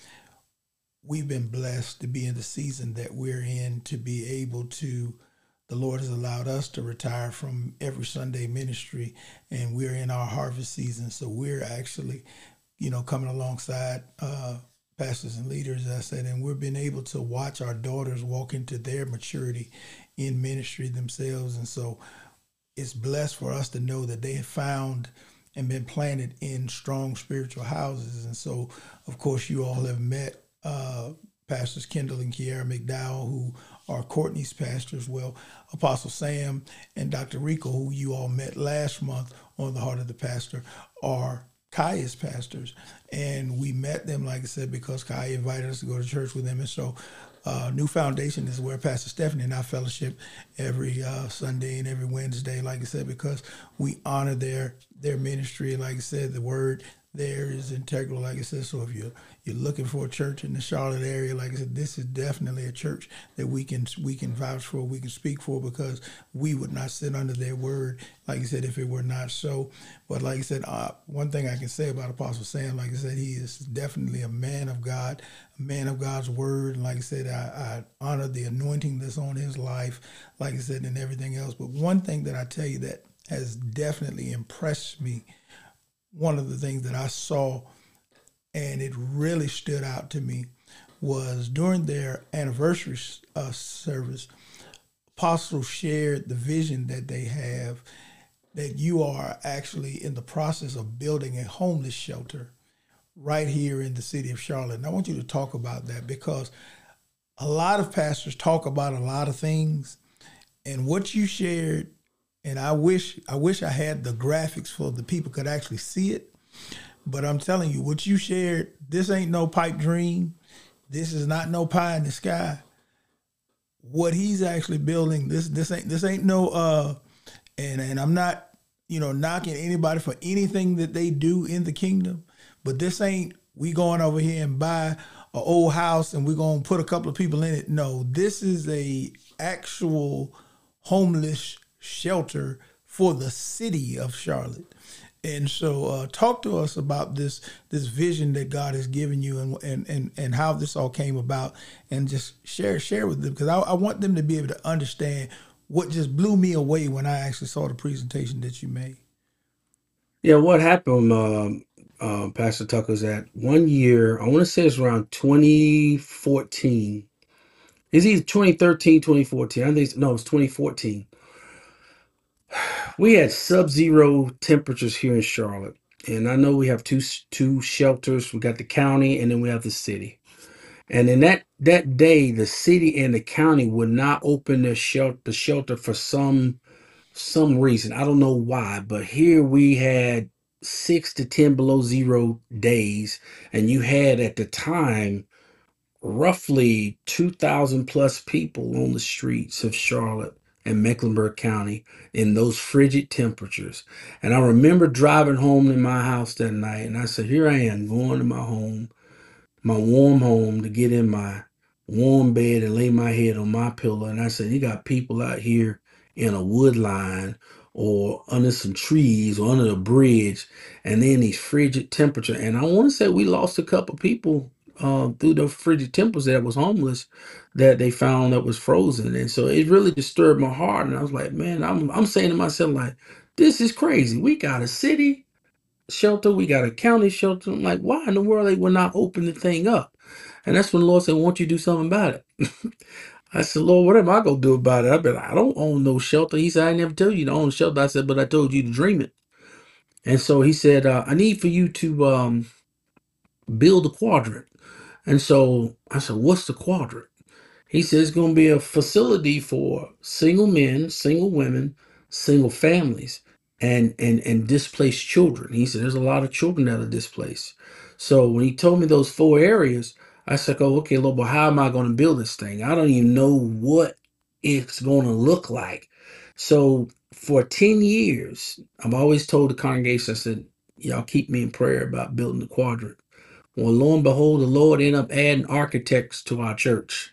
we've been blessed to be in the season that we're in, to be able to, the Lord has allowed us to retire from every Sunday ministry, and we're in our harvest season. So we're actually, you know, coming alongside uh, pastors and leaders, as I said, and we've been able to watch our daughters walk into their maturity in ministry themselves. And so it's blessed for us to know that they have found and been planted in strong spiritual houses. And so, of course, you all have met uh, Pastors Kendall and Kiara McDowell, who are Courtney's pastors. Well, Apostle Sam and Doctor Rico, who you all met last month on The Heart of the Pastor, are Kaya's pastors. And we met them, like I said, because Kaya invited us to go to church with them. And so uh, New Foundation is where Pastor Stephanie and I fellowship every uh, Sunday and every Wednesday, like I said, because we honor their their ministry. Like I said, the word there is integral, like I said. So if you're you're looking for a church in the Charlotte area, like I said, this is definitely a church that we can we can vouch for, we can speak for, because we would not sit under their word, like I said, if it were not so. But like I said, uh, one thing I can say about Apostle Sam, like I said, he is definitely a man of God, a man of God's word. And like I said, I, I honor the anointing that's on his life, like I said, and everything else. But one thing that I tell you that has definitely impressed me, one of the things that I saw and it really stood out to me, was during their anniversary uh, service, Apostle shared the vision that they have, that you are actually in the process of building a homeless shelter right here in the city of Charlotte. And I want you to talk about that, because a lot of pastors talk about a lot of things, and what you shared, and I wish I wish I had the graphics for the people could actually see it. But I'm telling you, what you shared, this ain't no pipe dream. This is not no pie in the sky. What he's actually building, this this ain't this ain't no uh and and I'm not, you know, knocking anybody for anything that they do in the kingdom, but this ain't we going over here and buy an old house and we're gonna put a couple of people in it. No, this is a actual homeless shelter for the city of Charlotte. And so, uh, talk to us about this this vision that God has given you, and and and, and how this all came about, and just share share with them, because I, I want them to be able to understand what just blew me away when I actually saw the presentation that you made.
Yeah, what happened, um, uh, Pastor Tucker, is that one year, I want to say it's around twenty fourteen. It's either twenty thirteen, twenty fourteen. I think it's, no, it's twenty fourteen. We had sub-zero temperatures here in Charlotte, and I know we have two two shelters. We got the county, and then we have the city. And in that that day, the city and the county would not open their shelter the shelter for some some reason. I don't know why, but here we had six to ten below zero days, and you had at the time roughly two thousand plus people on the streets of Charlotte and Mecklenburg County in those frigid temperatures. And I remember driving home to my house that night, and I said, here I am going to my home, my warm home, to get in my warm bed and lay my head on my pillow. And I said, you got people out here in a wood line or under some trees or under a bridge, and then these frigid temperature. And I want to say we lost a couple people uh, through the frigid temperatures that was homeless that they found that was frozen. And so it really disturbed my heart. And I was like, man, I'm I'm saying to myself, like, this is crazy. We got a city shelter, we got a county shelter. I'm like, why in the world they would not open the thing up? And that's when the Lord said, won't you do something about it? I said, Lord, what am I gonna do about it? I bet I don't own no shelter. He said, I never told you to own a shelter. I said, but I told you to dream it. And so he said, uh, I need for you to um, build a quadrant. And so I said, what's the quadrant? He says it's going to be a facility for single men, single women, single families, and and and displaced children. He said there's a lot of children that are displaced. So when he told me those four areas, I said, "Oh, okay, Lord, but how am I going to build this thing? I don't even know what it's going to look like." So for ten years, I've always told the congregation, I said, "Y'all keep me in prayer about building the quadrant." Well, lo and behold, the Lord ended up adding architects to our church.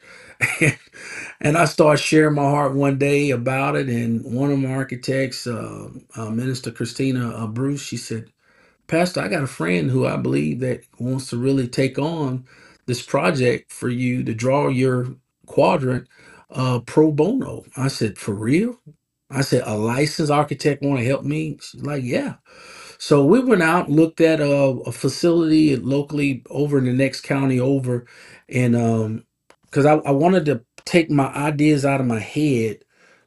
And I started sharing my heart one day about it. And one of my architects, uh, uh, Minister Christina uh, Bruce, she said, Pastor, I got a friend who I believe that wants to really take on this project for you to draw your quadrant uh, pro bono. I said, for real? I said, a licensed architect want to help me? She's like, yeah. So we went out and looked at a, a facility locally over in the next county over. And um, because I, I wanted to take my ideas out of my head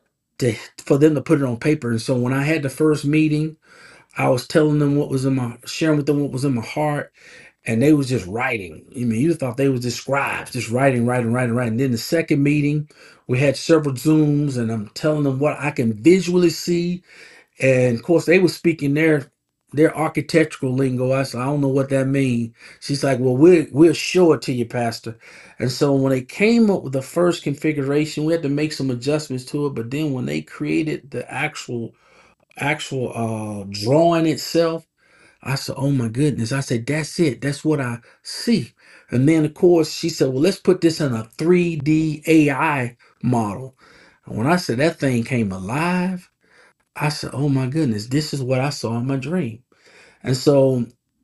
to for them to put it on paper. And so when I had the first meeting, I was telling them what was in my sharing with them what was in my heart, and they was just writing. I mean, you thought they was just scribes, just writing, writing, writing, writing. Then the second meeting, we had several Zooms, and I'm telling them what I can visually see. And of course, they were speaking their their architectural lingo. I said, I don't know what that means. She's like, well, we'll we'll show it to you, Pastor. And so when they came up with the first configuration, we had to make some adjustments to it. But then when they created the actual actual uh drawing itself, I said, oh my goodness. I said, that's it. That's what I see. And then of course she said, well, let's put this in a three D A I model. And when I said that thing came alive, I said, oh my goodness, this is what I saw in my dream. And so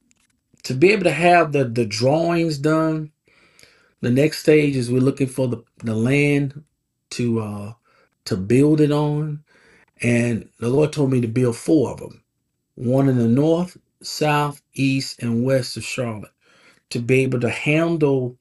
to be able to have the the drawings done, the next stage is we're looking for the, the land to uh to build it on. And the Lord told me to build four of them. One in the north, south, east, and west of Charlotte to be able to handle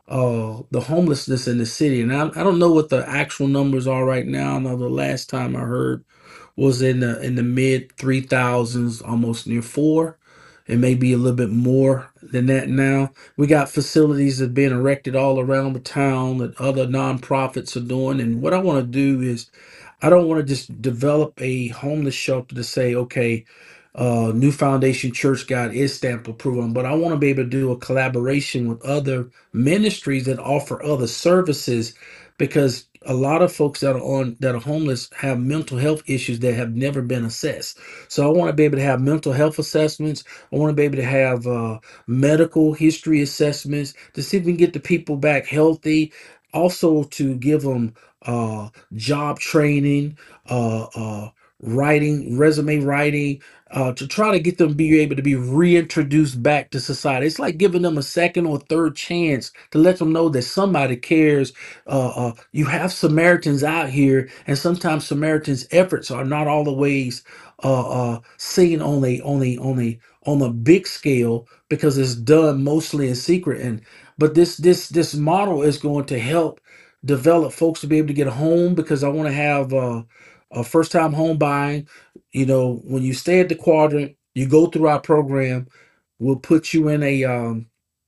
uh the homelessness in the city. And I, I don't know what the actual numbers are right now. I know the last time I heard was in the in the mid three thousands, almost near four. It may be a little bit more than that now. We got facilities that are being erected all around the town that other nonprofits are doing. And what I want to do is I don't want to just develop a homeless shelter to say, okay, uh, New Foundation Church got its stamp approval, but I want to be able to do a collaboration with other ministries that offer other services because a lot of folks that are on that are homeless have mental health issues that have never been assessed. So I want to be able to have mental health assessments. I want to be able to have uh, medical history assessments to see if we can get the people back healthy. Also to give them uh, job training, uh, uh, writing, resume writing, uh, to try to get them be able to be reintroduced back to society. It's like giving them a second or third chance to let them know that somebody cares. Uh, uh, you have Samaritans out here, and sometimes Samaritans' efforts are not all the ways uh, uh, seen on a on a on a on a big scale because it's done mostly in secret. And but this this this model is going to help develop folks to be able to get a home because I want to have uh, a first time home buying. You know, when you stay at the quadrant, you go through our program. We'll put you in a um,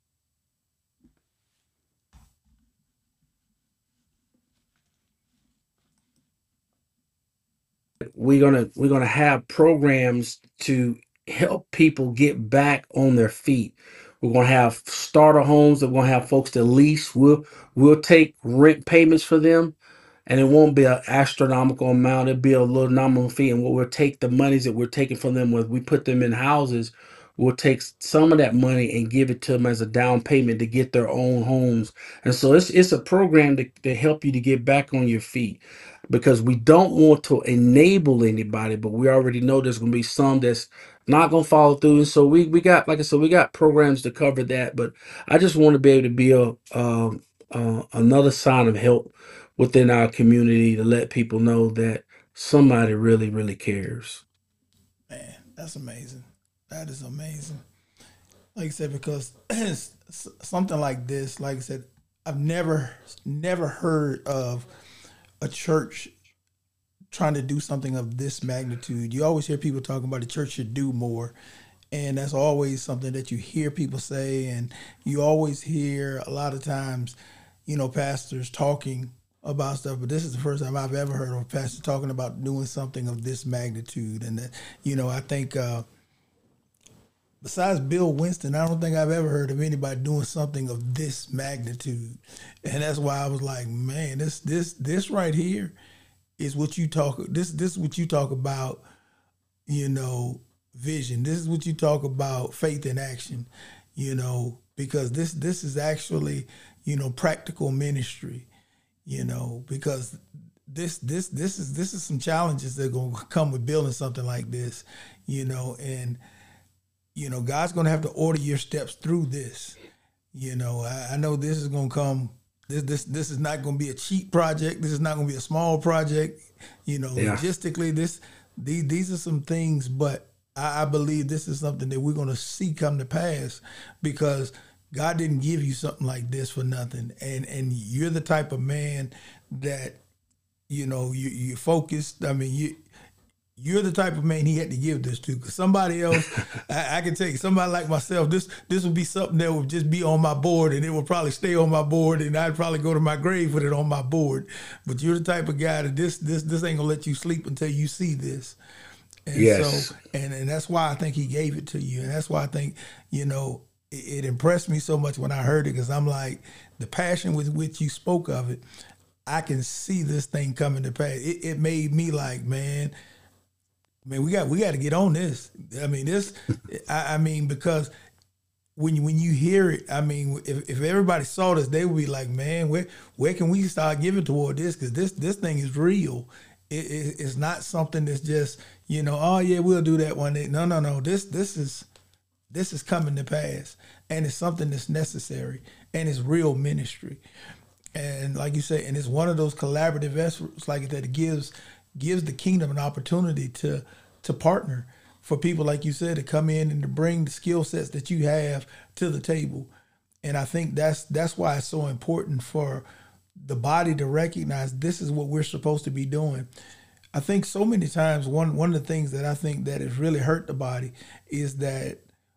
we're gonna we're gonna have programs to help people get back on their feet. We're gonna have starter homes. We're gonna have folks that lease. We'll we'll take rent payments for them, and it won't be an astronomical amount. It'll be a little nominal fee, and what we'll take the monies that we're taking from them, when we put them in houses, we'll take s- some of that money and give it to them as a down payment to get their own homes. And so it's it's a program to, to help you to get back on your feet. because we don't want to enable anybody, but we already know there's going to be some that's not going to follow through. And so we we got, like I said, we got programs to cover that. But I just want to be able to be a um, uh, another sign of help within our community to let people know that somebody really really cares.
Man, that's amazing. That is amazing. Like I said, because something like this, like I said, I've never never heard of a church trying to do something of this magnitude. You always hear people talking about the church should do more. And that's always something that you hear people say. And you always hear a lot of times, you know, pastors talking about stuff. But this is the first time I've ever heard of a pastor talking about doing something of this magnitude. And, that, you know, I think uh, besides Bill Winston, I don't think I've ever heard of anybody doing something of this magnitude. And that's why I was like, man, this this this right here is what you talk this this is what you talk about, you know, vision. This is what you talk about, faith in action, you know, because this this is actually, you know, practical ministry, you know, because this this this is this is some challenges that are gonna come with building something like this, you know, and you know, God's gonna have to order your steps through this. You know, I, I know this is gonna come. This this this is not gonna be a cheap project. This is not gonna be a small project. You know,
Yeah.
logistically, this these these are some things, but I, I believe this is something that we're gonna see come to pass because God didn't give you something like this for nothing, and and you're the type of man that you know you you focused. I mean, you you're the type of man he had to give this to. Because somebody else, I, I can tell you, somebody like myself, this this would be something that would just be on my board, and it would probably stay on my board, and I'd probably go to my grave with it on my board. But you're the type of guy that this this this ain't gonna let you sleep until you see this. And
Yes.
so, and and that's why I think he gave it to you, and that's why I think you know it, it impressed me so much when I heard it because I'm like the passion with which you spoke of it. I can see this thing coming to pass. It, it made me like, man, man, we got we got to get on this. I mean, this. I, I mean, because when you, when you hear it, I mean, if, if everybody saw this, they would be like, man, where where can we start giving toward this? Because this this thing is real. It, it, it's not something that's just you know, oh yeah, we'll do that one day. No, no, no. This this is this is coming to pass, and it's something that's necessary, and it's real ministry. And like you say, and it's one of those collaborative efforts like that. It gives gives the kingdom an opportunity to to partner for people like you said to come in and to bring the skill sets that you have to the table. And I think that's that's why it's so important for the body to recognize this is what we're supposed to be doing. I think so many times one one of the things that I think that has really hurt the body is that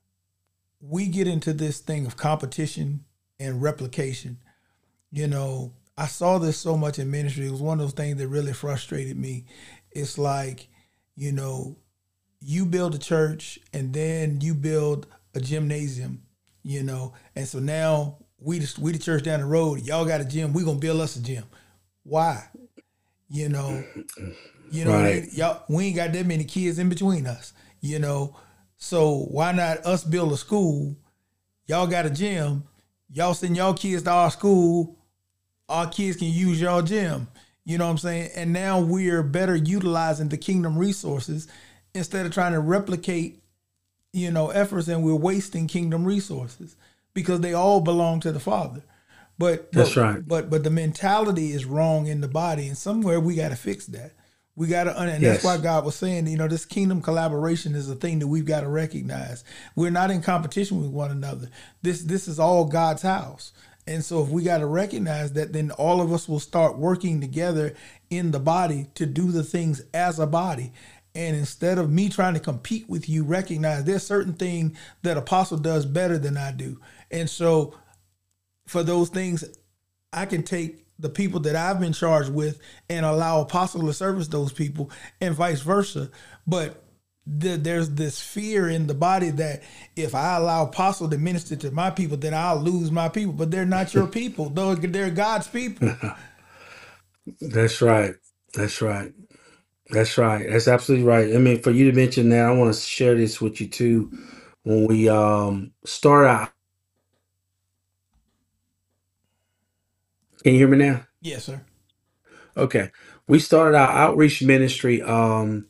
we get into this thing of competition and replication. You know, I saw this so much in ministry. It was one of those things that really frustrated me. It's like, you know, you build a church and then you build a gymnasium, you know, and so now we just we the church down the road. Y'all got a gym. We gonna build us a gym. Why? You know, you know,
Right.
y'all we ain't got that many kids in between us. You know, so why not us build a school? Y'all got a gym. Y'all send y'all kids to our school. Our kids can use your gym. You know what I'm saying? And now we're better utilizing the kingdom resources instead of trying to replicate, you know, efforts, and we're wasting kingdom resources because they all belong to the Father. But but
That's right.
but but the mentality is wrong in the body, and somewhere we got to fix that. We got to, and that's why
Yes.
God was saying, you know, this kingdom collaboration is a thing that we've got to recognize. We're not in competition with one another. This this is all God's house. And so if we got to recognize that, then all of us will start working together in the body to do the things as a body. And instead of me trying to compete with you, recognize there's certain thing that Apostle does better than I do. And so for those things, I can take the people that I've been charged with and allow Apostle to service those people and vice versa. But th- there's this fear in the body that if I allow Apostle to minister to my people, then I'll lose my people. But they're not your people, though they're God's people.
That's right. That's right. That's right. That's absolutely right. I mean, for you to mention that, I want to share this with you too. When we um start out, can you hear me now?
Yes, sir.
Okay. We started our outreach ministry um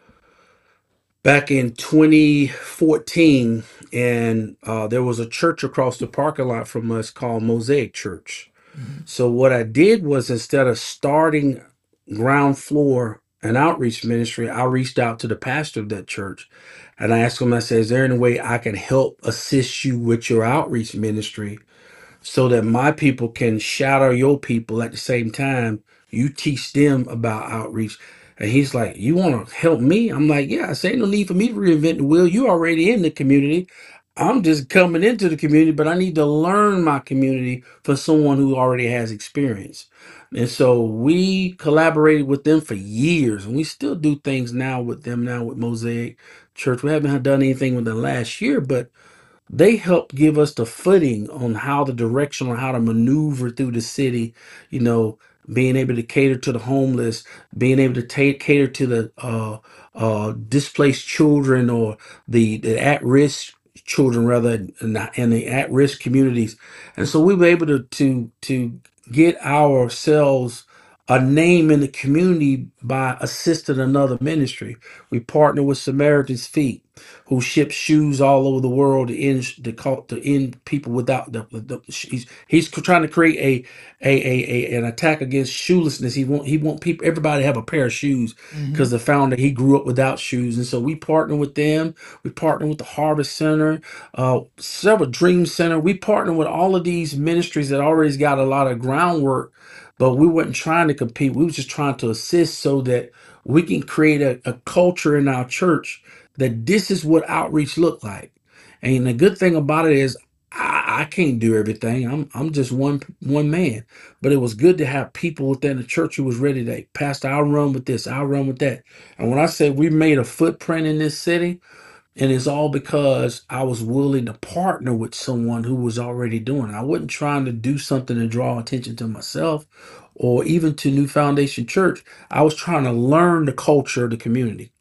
back in twenty fourteen, and uh, there was a church across the parking lot from us called Mosaic Church.
Mm-hmm.
So what I did was, instead of starting ground floor an outreach ministry, I reached out to the pastor of that church and I asked him, I said, is there any way I can help assist you with your outreach ministry so that my people can shadow your people at the same time you teach them about outreach? And he's like, you want to help me? I'm like, yeah. I say, ain't no need for me to reinvent the wheel. You already in the community. I'm just coming into the community, but I need to learn my community for someone who already has experience. And so we collaborated with them for years, and we still do things now with them now with Mosaic Church. We haven't done anything with them last year, but they help give us the footing on how the direction on how to maneuver through the city, you know, being able to cater to the homeless, being able to take cater to the uh, uh, displaced children, or the, the at-risk children rather, and the, and the at-risk communities. And so we were able to to to get ourselves a name in the community by assisting another ministry. We partner with Samaritan's Feet, who ships shoes all over the world to end the cult to end people without the, the he's he's trying to create a, a a a an attack against shoelessness. He want he want people everybody to have a pair of shoes
Mm-hmm.
because the founder he grew up without shoes, and so we partner with them. We partner with the Harvest Center, uh, several Dream Center. We partner with all of these ministries that already got a lot of groundwork, but we weren't trying to compete. We were just trying to assist so that we can create a, a culture in our church that this is what outreach look like. And the good thing about it is I, I can't do everything. I'm I'm just one one man. But it was good to have people within the church who was ready to, Pastor, I'll run with this, I'll run with that. And when I say we made a footprint in this city, and it's all because I was willing to partner with someone who was already doing it. I wasn't trying to do something to draw attention to myself or even to New Foundation Church. I was trying to learn the culture of the community.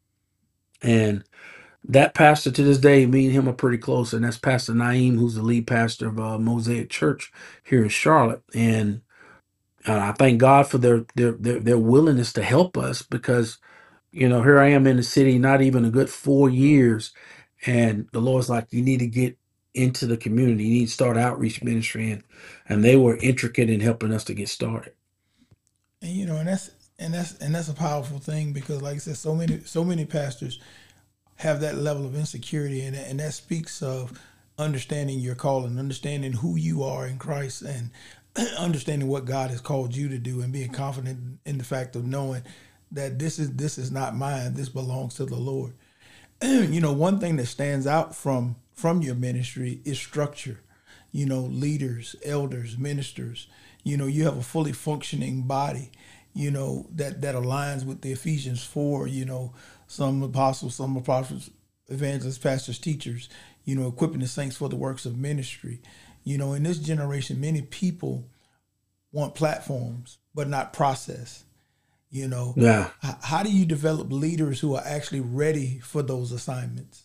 And that pastor, to this day, me and him are pretty close, and that's Pastor Naeem, who's the lead pastor of uh, Mosaic Church here in Charlotte. And uh, I thank God for their, their their their willingness to help us, because you know here I am in the city, not even a good four years, and the Lord's like, you need to get into the community, you need to start outreach ministry, and and they were intricate in helping us to get started.
And you know, and that's and that's and that's a powerful thing because, like I said, so many so many pastors have that level of insecurity, and and that speaks of understanding your calling, understanding who you are in Christ, and understanding what God has called you to do, and being confident in the fact of knowing that this is this is not mine. This belongs to the Lord. You know, one thing that stands out from from your ministry is structure. You know, leaders, elders, ministers. You know, you have a fully functioning body. You know that that aligns with the Ephesians four. You know, some apostles, some prophets, evangelists, pastors, teachers. You know, equipping the saints for the works of ministry. You know, in this generation, many people want platforms, but not process. You know,
Yeah.
H- how do you develop leaders who are actually ready for those assignments?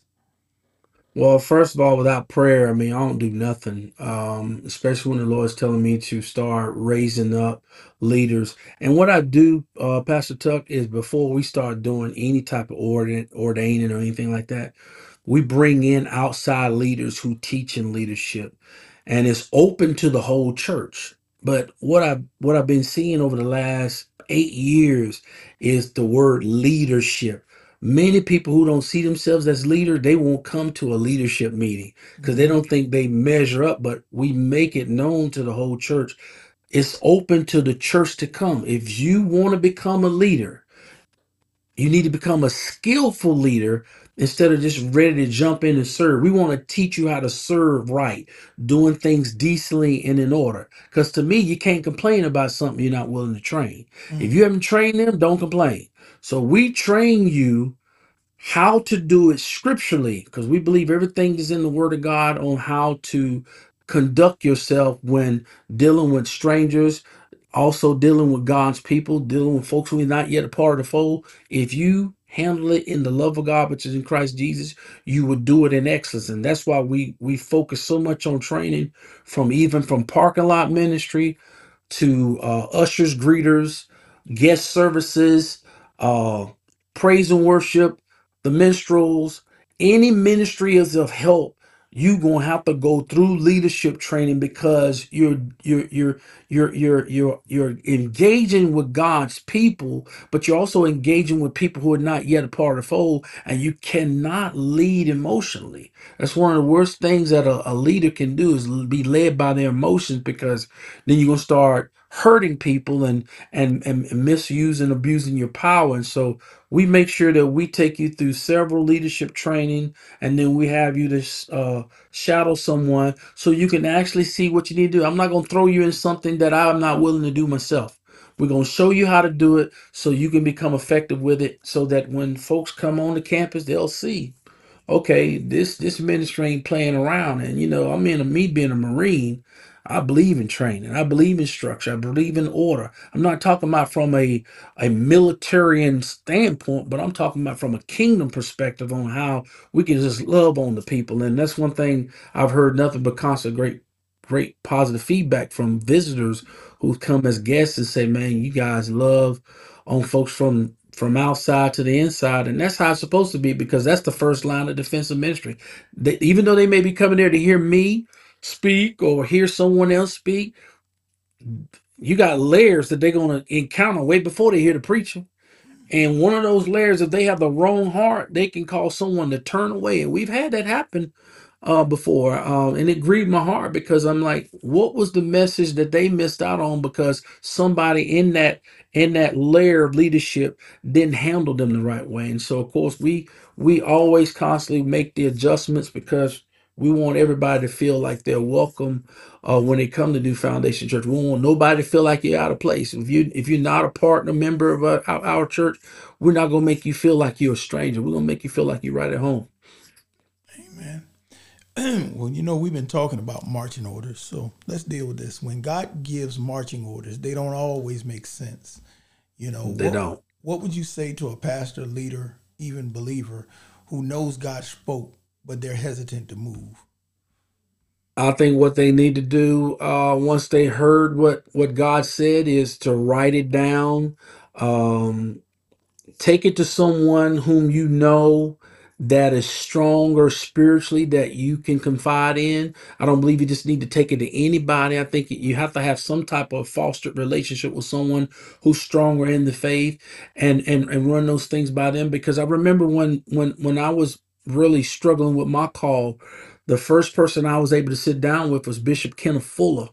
Well, first of all, without prayer, I mean, I don't do nothing. Um, especially when the Lord's telling me to start raising up leaders. And what I do, uh, Pastor Tuck, is before we start doing any type of ordin ordaining or anything like that, we bring in outside leaders who teach in leadership, and it's open to the whole church. But what I what I've been seeing over the last eight years is the word leadership. Many people who don't see themselves as leader, they won't come to a leadership meeting because they
Mm-hmm.
don't think they measure up. But we make it known to the whole church. It's open to the church to come. If you want to become a leader, you need to become a skillful leader instead of just ready to jump in and serve. We want to teach you how to serve right, doing things decently and in order. Because to me, you can't complain about something you're not willing to train. If
Mm-hmm.
you haven't trained them, don't complain. So we train you how to do it scripturally, because we believe everything is in the Word of God on how to conduct yourself when dealing with strangers, also dealing with God's people, dealing with folks who are not yet a part of the fold. If you handle it in the love of God, which is in Christ Jesus, you would do it in excellence. And that's why we we focus so much on training, from even from parking lot ministry to uh, ushers, greeters. guest services, uh, praise and worship, the minstrels, any ministry is of help. You gonna have to go through leadership training because you're you're you're you're you're you're you're engaging with God's people, but you're also engaging with people who are not yet a part of the fold, and you cannot lead emotionally. That's one of the worst things that a, a leader can do is be led by their emotions, because then you're gonna start hurting people and and, and misuse and abusing your power. And so we make sure that we take you through several leadership training, and then we have you to uh, shadow someone so you can actually see what you need to do. I'm not going to throw you in something that I'm not willing to do myself. We're going to show you how to do it so you can become effective with it, so that when folks come on the campus, they'll see, okay, this this ministry ain't playing around. And you know, I mean, me being a Marine, I believe in training. I believe in structure. I believe in order. I'm not talking about from a a militarian standpoint, but I'm talking about from a kingdom perspective on how we can just love on the people. And that's one thing I've heard nothing but constant great great positive feedback from visitors who come as guests and say, man, you guys love on folks from from outside to the inside. And that's how it's supposed to be, because that's the first line of defensive ministry. They, even though they may be coming there to hear me speak or hear someone else speak, you got layers that they're going to encounter way before they hear the preacher. And one of those layers, if they have the wrong heart, they can cause someone to turn away. And we've had that happen uh, before. Um, and it grieved my heart, because I'm like, what was the message that they missed out on because somebody in that in that layer of leadership didn't handle them the right way? And so, of course, we we always constantly make the adjustments, because we want everybody to feel like they're welcome uh, when they come to New Foundation Church. We don't want nobody to feel like you're out of place. If you if you're not a partner member of uh, our, our church, we're not gonna make you feel like you're a stranger. We're gonna make you feel like you're right at home.
Amen. Well, you know, we've been talking about marching orders, so let's deal with this. When God gives marching orders, they don't always make sense. You know,
They
what
don't.
what would you say to a pastor, leader, even believer who knows God spoke, but they're hesitant to move?
I think what they need to do uh, once they heard what what God said is to write it down. Um, Take it to someone whom you know that is stronger spiritually, that you can confide in. I don't believe you just need to take it to anybody. I think you have to have some type of fostered relationship with someone who's stronger in the faith, and and and run those things by them. Because I remember when when when I was really struggling with my call, the first person I was able to sit down with was Bishop Kenneth Fuller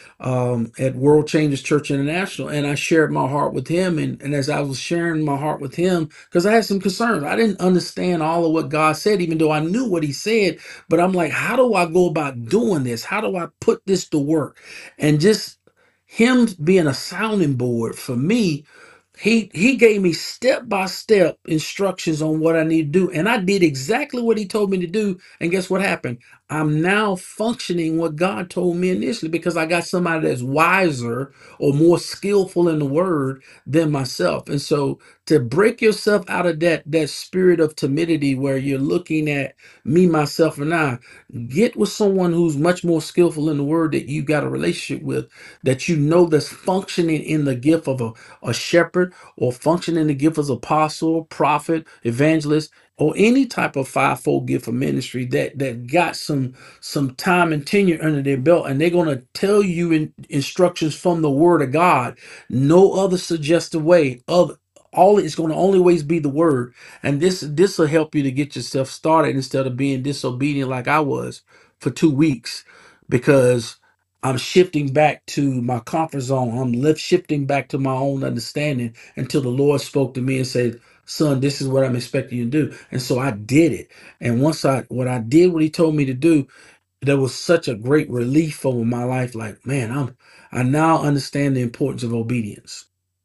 um, at World Changes Church International, and I shared my heart with him. And, and as I was sharing my heart with him, because I had some concerns, I didn't understand all of what God said, even though I knew what He said. But I'm like, how do I go about doing this? How do I put this to work? And just him being a sounding board for me, he he gave me step by step instructions on what I need to do, and I did exactly what he told me to do. And guess what happened? I'm now functioning what God told me initially, because I got somebody that's wiser or more skillful in the word than myself. And so to break yourself out of that that spirit of timidity where you're looking at me, myself, and I, get with someone who's much more skillful in the word that you got a relationship with, that you know that's functioning in the gift of a, a shepherd, or functioning in the gift as apostle, prophet, evangelist, or any type of fivefold gift of ministry, that that got some some time and tenure under their belt, and they're going to tell you in, instructions from the word of God, no other suggested way of all. It's going to only always be the word. And this this will help you to get yourself started instead of being disobedient like I was for two weeks, because I'm shifting back to my comfort zone. I'm lift shifting back to my own understanding until the Lord spoke to me and said, son, this is what I'm expecting you to do. And so I did it. And once I, when I did what he told me to do, there was such a great relief over my life. Like, man, I'm, I now understand the importance of obedience.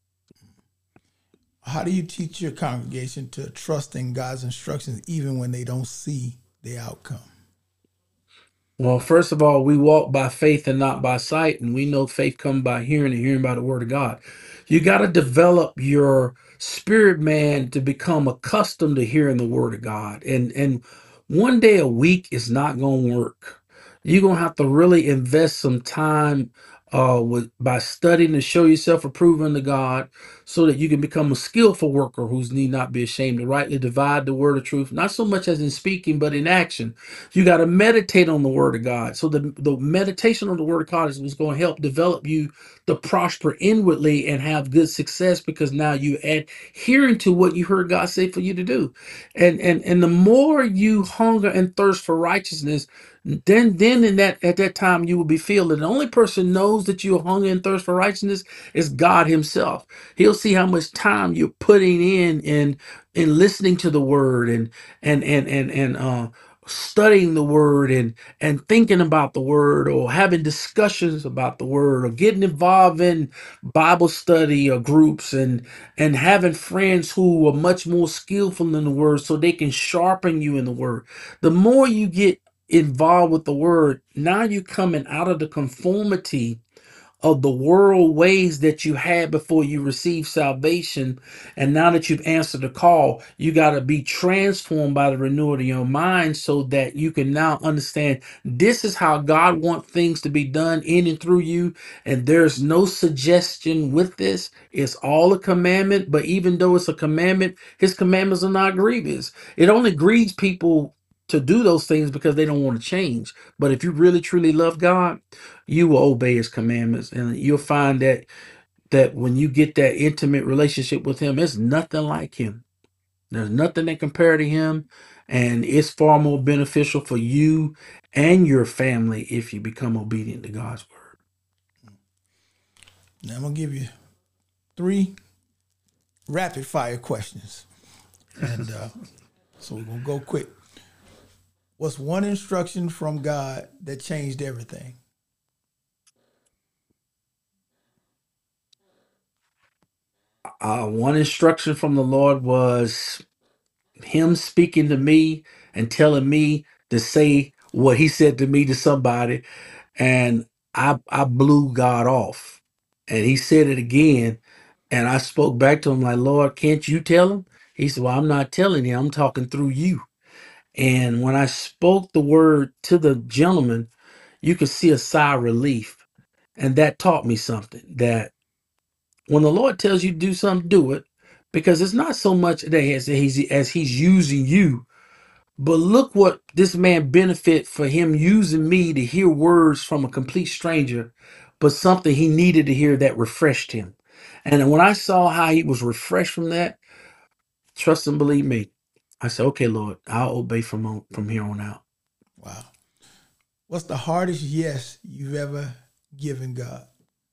How do you teach your congregation to trust in God's instructions even when they don't see the outcome?
Well, first of all, we walk by faith and not by sight, and we know faith comes by hearing and hearing by the word of God. You got to develop your spirit man to become accustomed to hearing the word of God. And and one day a week is not going to work. You're going to have to really invest some time uh, with by studying to show yourself approved unto God, so that you can become a skillful worker whose need not be ashamed to rightly divide the word of truth, not so much as in speaking, but in action. You got to meditate on the word of God. So the, the meditation on the word of God is, is going to help develop you to prosper inwardly and have good success, because now you adhering to what you heard God say for you to do. And and and the more you hunger and thirst for righteousness, then then in that at that time you will be filled. And the only person knows that you hunger and thirst for righteousness is God himself. He'll see how much time you're putting in in in listening to the word, and and and and and uh studying the word, and and thinking about the word, or having discussions about the word, or getting involved in Bible study or groups, and and having friends who are much more skillful in the word so they can sharpen you in the word. The more you get involved with the word, now you're coming out of the conformity of the world ways that you had before you received salvation. And now that you've answered the call, you got to be transformed by the renewal of your mind, so that you can now understand this is how God wants things to be done in and through you. And there's no suggestion with this. It's all a commandment. But even though it's a commandment, his commandments are not grievous. It only grieves people to do those things because they don't want to change. But if you really truly love God, you will obey his commandments, and you'll find that that when you get that intimate relationship with him, it's nothing like him. There's nothing that compare to him, and it's far more beneficial for you and your family if you become obedient to God's word.
Now I'm gonna give you three rapid fire questions, and uh, so we're gonna go quick. What's one instruction from God that changed everything?
Uh, one instruction from the Lord was him speaking to me and telling me to say what he said to me to somebody, and I I blew God off. And he said it again, and I spoke back to him like, Lord, can't you tell him? He said, well, I'm not telling you, I'm talking through you. And when I spoke the word to the gentleman, you could see a sigh of relief. And that taught me something, that when the Lord tells you to do something, do it, because it's not so much that as he's, as he's using you, but look what this man benefit for him using me to hear words from a complete stranger, but something he needed to hear that refreshed him. And when I saw how he was refreshed from that, trust and believe me, I said, okay, Lord, I'll obey from on, from here on out.
Wow. What's the hardest yes you've ever given God?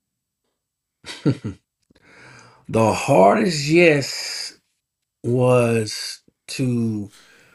The hardest yes was to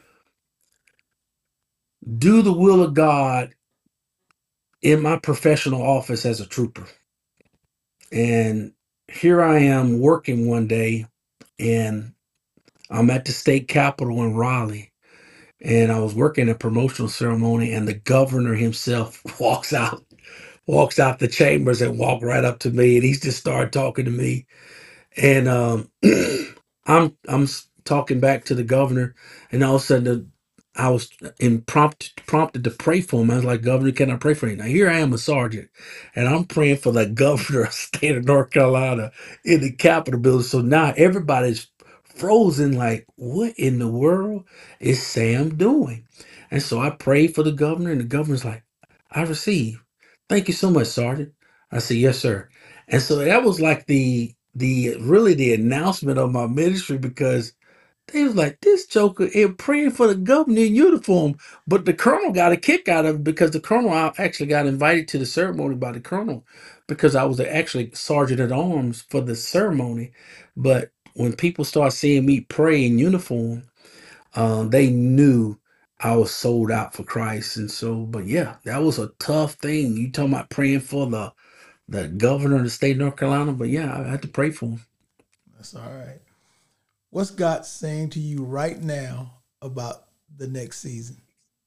do the will of God in my professional office as a trooper. And here I am working one day, and I'm at the state capitol in Raleigh, and I was working a promotional ceremony, and the governor himself walks out, walks out the chambers and walked right up to me, and he's just started talking to me. And um, I'm I'm s- talking back to the governor, and all of a sudden the, I was impromptu prompted to pray for him. I was like, Governor, can I pray for you? Now here I am, a sergeant, and I'm praying for the governor of the state of North Carolina in the Capitol building. So now everybody's frozen, like, what in the world is Sam doing? And so I prayed for the governor, and the governor's like, I receive. Thank you so much, Sergeant. I said, yes, sir. And so that was like the the really the announcement of my ministry, because they was like, this joker is praying for the governor in uniform. But the colonel got a kick out of it, because the colonel I actually got invited to the ceremony by the colonel, because I was actually sergeant at arms for the ceremony. But when people start seeing me pray in uniform, um, they knew I was sold out for Christ. And so, but yeah, that was a tough thing. You talking about praying for the the governor of the state of North Carolina? But yeah, I had to pray for him.
That's all right. What's God saying to you right now about the next season?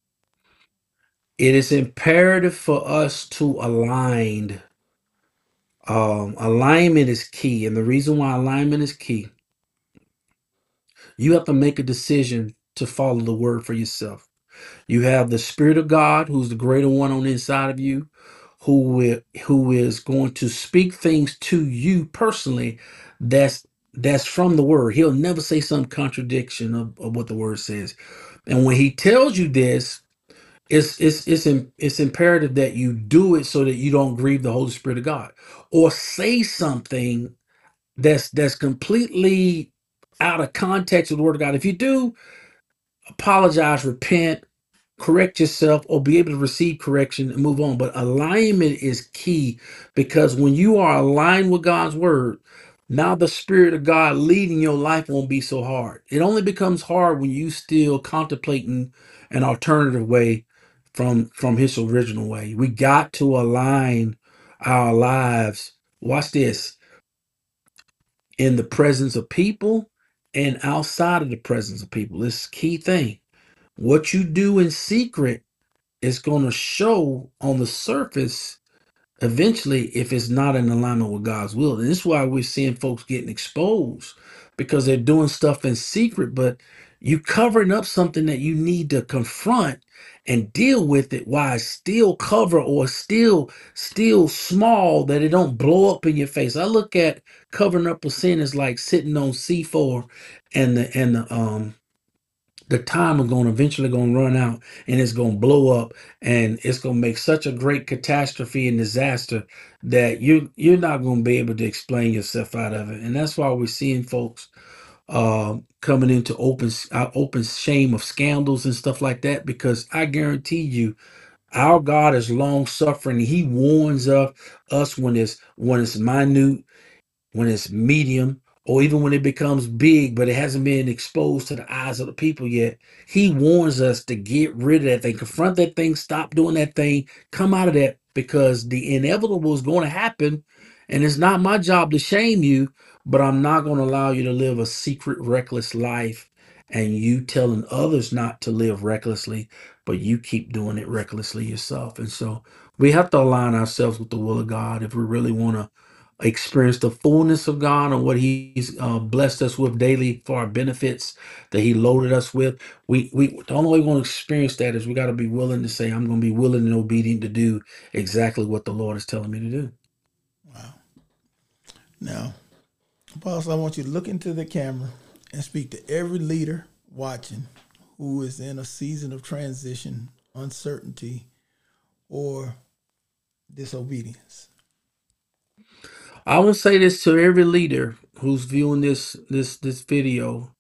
It is imperative for us to align. Um, alignment is key. And the reason why alignment is key, you have to make a decision to follow the word for yourself. You have the Spirit of God, who's the greater one on the inside of you, who will, who is going to speak things to you personally that's that's from the word. He'll never say some contradiction of, of what the word says. And when he tells you this, it's it's it's im- it's imperative that you do it so that you don't grieve the Holy Spirit of God, or say something that's that's completely out of context of the word of God. If you do, apologize, repent, correct yourself, or be able to receive correction and move on. But alignment is key, because when you are aligned with God's word, now the Spirit of God leading your life won't be so hard. It only becomes hard when you still contemplating an alternative way from from His original way. We got to align our lives. Watch this, in the presence of people and outside of the presence of people. This is a key thing. What you do in secret is going to show on the surface eventually if it's not in alignment with God's will. And this is why we're seeing folks getting exposed, because they're doing stuff in secret, but you covering up something that you need to confront and deal with it while it's still cover, or still still small, that it don't blow up in your face. I look at covering up a sin as like sitting on C four, and the and the um the time is going to eventually going to run out, and it's going to blow up, and it's going to make such a great catastrophe and disaster that you you're not going to be able to explain yourself out of it. And that's why we're seeing folks uh, coming into open uh, open shame of scandals and stuff like that, because I guarantee you our God is long suffering. He warns of us when it's when it's minute, when it's medium, or even when it becomes big, but it hasn't been exposed to the eyes of the people yet. He warns us to get rid of that thing, confront that thing, stop doing that thing, come out of that, because the inevitable is going to happen. And it's not my job to shame you, but I'm not going to allow you to live a secret, reckless life, and you telling others not to live recklessly, but you keep doing it recklessly yourself. And so we have to align ourselves with the will of God if we really want to experience the fullness of God and what He's uh, blessed us with daily for our benefits that He loaded us with. We we the only way we're going to experience that is we got to be willing to say, I'm going to be willing and obedient to do exactly what the Lord is telling me to do.
Wow. Now, Apostle, I want you to look into the camera and speak to every leader watching who is in a season of transition, uncertainty, or disobedience.
I will say this to every leader who's viewing this this this video.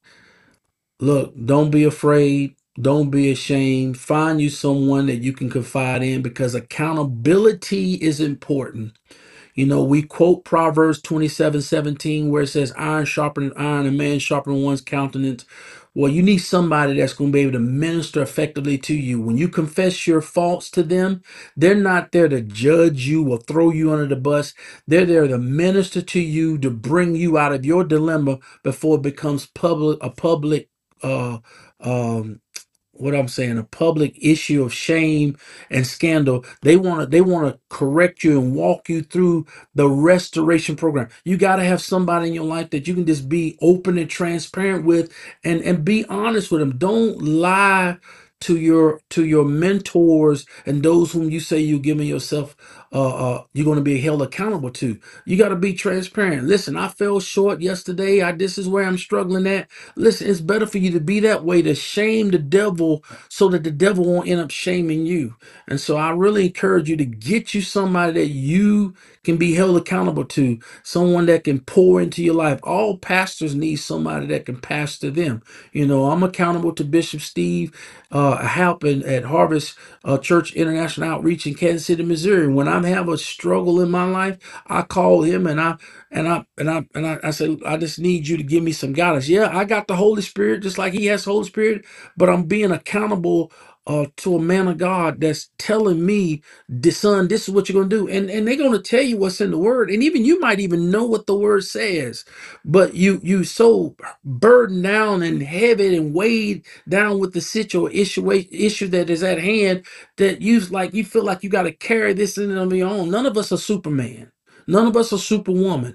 Look, don't be afraid. Don't be ashamed. Find you someone that you can confide in, because accountability is important. You know, we quote Proverbs twenty-seven seventeen, where it says, iron sharpening iron, and man sharpening one's countenance. Well, you need somebody that's going to be able to minister effectively to you. When you confess your faults to them, they're not there to judge you or throw you under the bus. They're there to minister to you, to bring you out of your dilemma before it becomes public, a public, uh, um, what I'm saying, a public issue of shame and scandal. They want to they want to correct you and walk you through the restoration program. You got to have somebody in your life that you can just be open and transparent with, and and be honest with them. Don't lie to your to your mentors and those whom you say you're giving yourself uh, uh you're going to be held accountable to. You got to be transparent. Listen, I fell short yesterday. I This is where I'm struggling at. Listen, it's better for you to be that way, to shame the devil, so that the devil won't end up shaming you. And so I really encourage you to get you somebody that you can be held accountable to, someone that can pour into your life. All pastors need somebody that can pastor them. You know, I'm accountable to Bishop Steve uh, Halpin at Harvest uh, Church International Outreach in Kansas City, Missouri. When I have a struggle in my life, I call him, and I and I and I and I, I said, I just need you to give me some guidance. Yeah, I got the Holy Spirit just like he has Holy Spirit, but I'm being accountable uh, to a man of God that's telling me, "This son, this is what you're gonna do," and and they're gonna tell you what's in the Word, and even you might even know what the Word says, but you you so burdened down and heavy and weighed down with the situation issue issue that is at hand, that you like you feel like you got to carry this in on your own. None of us are Superman. None of us are Superwoman.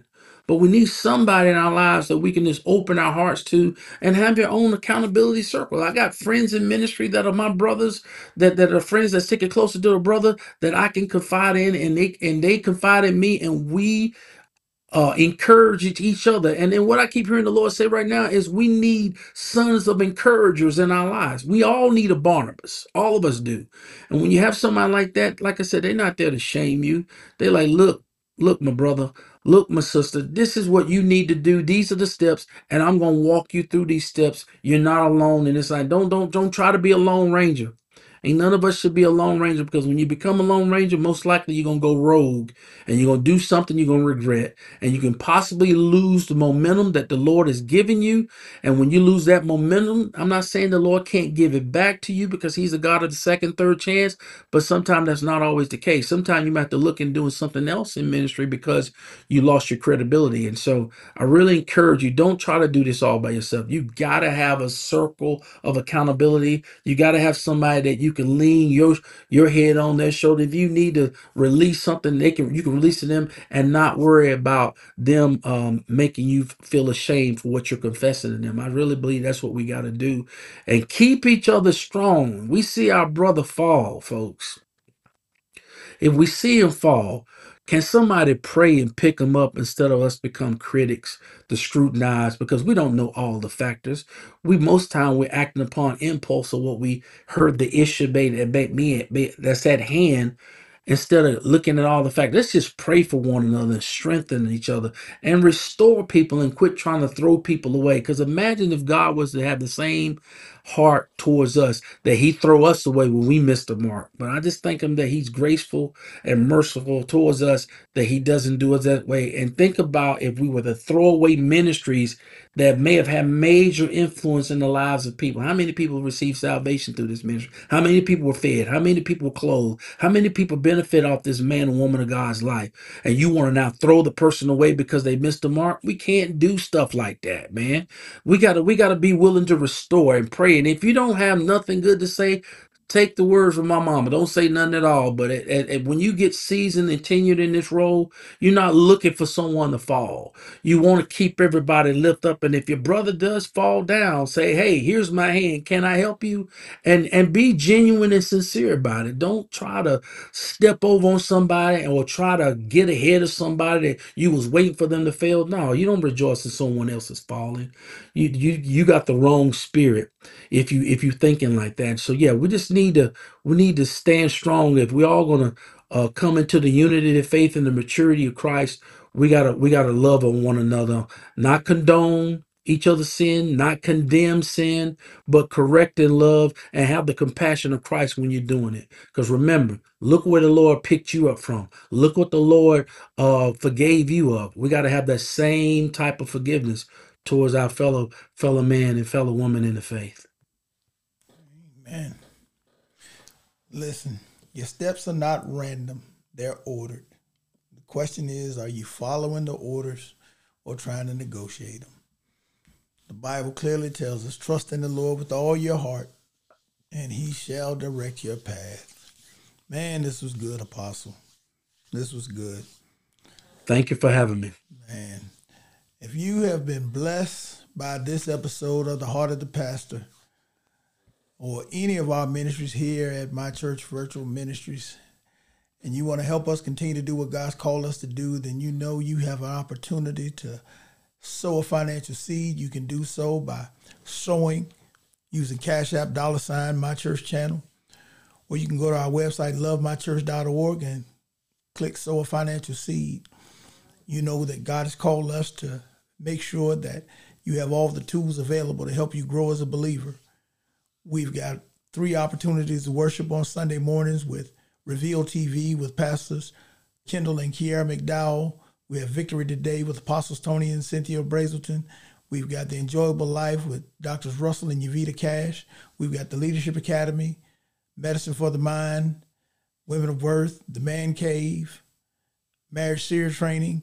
but we need somebody in our lives that we can just open our hearts to and have your own accountability circle. I got friends in ministry that are my brothers, that, that are friends that stick it closer to a brother that I can confide in, and they and they confide in me, and we uh, encourage each each other. And then what I keep hearing the Lord say right now is we need sons of encouragers in our lives. We all need a Barnabas. All of us do. And when you have somebody like that, like I said, they're not there to shame you. They're like, look, look, my brother, look, my sister, this is what you need to do. These are the steps, and I'm gonna walk you through these steps. You're not alone. And it's like, don't, don't, don't try to be a lone ranger. Ain't none of us should be a lone ranger, because when you become a lone ranger, most likely you're gonna go rogue and you're gonna do something you're gonna regret, and you can possibly lose the momentum that the Lord has given you. And when you lose that momentum, I'm not saying the Lord can't give it back to you, because He's a God of the second, third chance, but sometimes that's not always the case. Sometimes you might have to look and doing something else in ministry because you lost your credibility. And so I really encourage you, don't try to do this all by yourself. You gotta have a circle of accountability. You gotta have somebody that you can lean your your head on their shoulder. If you need to release something, they can you can release to them and not worry about them um, making you feel ashamed for what you're confessing to them. I really believe that's what we got to do, and keep each other strong. We see our brother fall, folks. If we see him fall, can somebody pray and pick him up instead of us become critics to scrutinize, because we don't know all the factors. We most time we're acting upon impulse of what we heard the issue be that be- be- that's at hand, instead of looking at all the factors. Let's just pray for one another and strengthen each other and restore people, and quit trying to throw people away. Because imagine if God was to have the same heart towards us, that He throw us away when we miss the mark. But I just thank Him that He's graceful and merciful towards us, that He doesn't do us that way. And think about if we were to throw away ministries that may have had major influence in the lives of people. How many people received salvation through this ministry? How many people were fed? How many people were clothed? How many people benefit off this man and woman of God's life? And you want to now throw the person away because they missed the mark? We can't do stuff like that, man. We gotta we gotta be willing to restore and pray. And if you don't have nothing good to say, take the words from my mama. Don't say nothing at all. But at, at- at- when you get seasoned and tenured in this role, you're not looking for someone to fall. You want to keep everybody lift up. And if your brother does fall down, say, hey, here's my hand. Can I help you? And and be genuine and sincere about it. Don't try to step over on somebody or try to get ahead of somebody that you was waiting for them to fail. No, you don't rejoice in someone else's falling. You you you got the wrong spirit if you if you thinking like that. So yeah, we just need to we need to stand strong. If we all gonna uh, come into the unity of faith and the maturity of Christ, we gotta we gotta love on one another, not condone each other's sin, not condemn sin, but correct in love and have the compassion of Christ when you're doing it. Because remember, look where the Lord picked you up from. Look what the Lord uh, forgave you of. We got to have that same type of forgiveness towards our fellow fellow man and fellow woman in the faith.
Man, listen, your steps are not random. They're ordered. The question is, are you following the orders or trying to negotiate them? The Bible clearly tells us, trust in the Lord with all your heart, and He shall direct your path. Man, this was good, Apostle. This was good.
Thank you for having me.
Man, if you have been blessed by this episode of The Heart of the Pastor, or any of our ministries here at My Church Virtual Ministries, and you want to help us continue to do what God's called us to do, then you know you have an opportunity to sow a financial seed. You can do so by sowing using Cash App, dollar sign, My Church Channel, or you can go to our website, love my church dot org, and click sow a financial seed. You know that God has called us to make sure that you have all the tools available to help you grow as a believer. We've got three opportunities to worship on Sunday mornings with Reveal T V with Pastors Kendall and Kiara McDowell. We have Victory Today with Apostles Tony and Cynthia Brazelton. We've got The Enjoyable Life with Doctors Russell and Yvita Cash. We've got the Leadership Academy, Medicine for the Mind, Women of Worth, The Man Cave, Marriage Seer Training,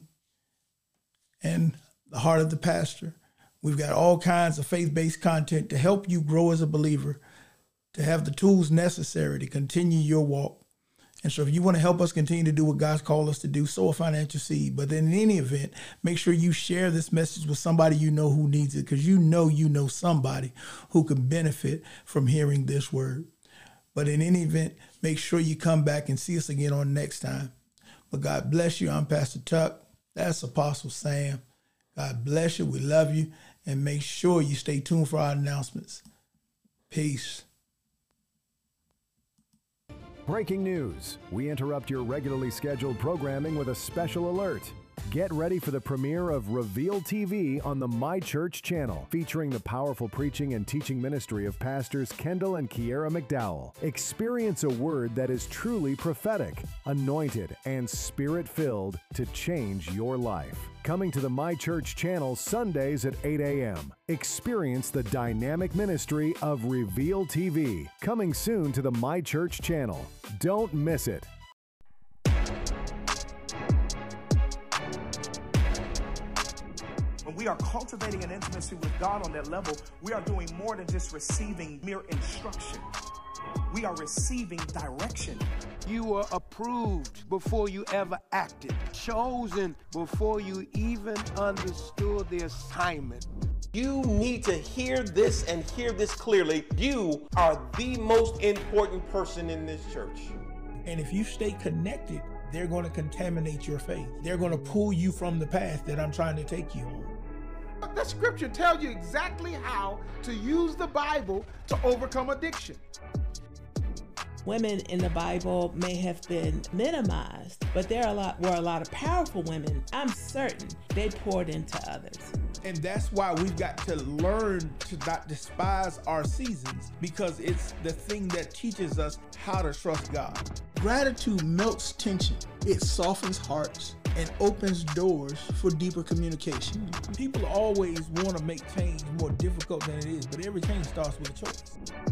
and The Heart of the Pastor. We've got all kinds of faith-based content to help you grow as a believer, to have the tools necessary to continue your walk And so if you want to help us continue to do what God's called us to do, sow a financial seed. But then in any event, make sure you share this message with somebody you know who needs it, because you know you know somebody who can benefit from hearing this word. But in any event, make sure you come back and see us again on next time. But God bless you. I'm Pastor Tuck. That's Apostle Sam. God bless you. We love you. And make sure you stay tuned for our announcements. Peace.
Breaking news. We interrupt your regularly scheduled programming with a special alert. Get ready for the premiere of Reveal T V on the My Church channel, featuring the powerful preaching and teaching ministry of pastors Kendall and Kiera McDowell. Experience a word that is truly prophetic, anointed, and spirit-filled to change your life. Coming to the My Church channel Sundays at eight a m Experience the dynamic ministry of Reveal T V. Coming soon to the My Church channel. Don't miss it.
When we are cultivating an intimacy with God on that level, we are doing more than just receiving mere instruction. We are receiving direction.
You were approved before you ever acted, chosen before you even understood the assignment.
You need to hear this and hear this clearly. You are the most important person in this church.
And if you stay connected, they're going to contaminate your faith. They're going to pull you from the path that I'm trying to take you on.
The scripture tells you exactly how to use the Bible to overcome addiction.
Women in the Bible may have been minimized, but there are a lot, were a lot of powerful women. I'm certain they poured into others.
And that's why we've got to learn to not despise our seasons, because it's the thing that teaches us how to trust God. Gratitude melts tension. It softens hearts and opens doors for deeper communication. People always want to make change more difficult than it is, but every change starts with a choice.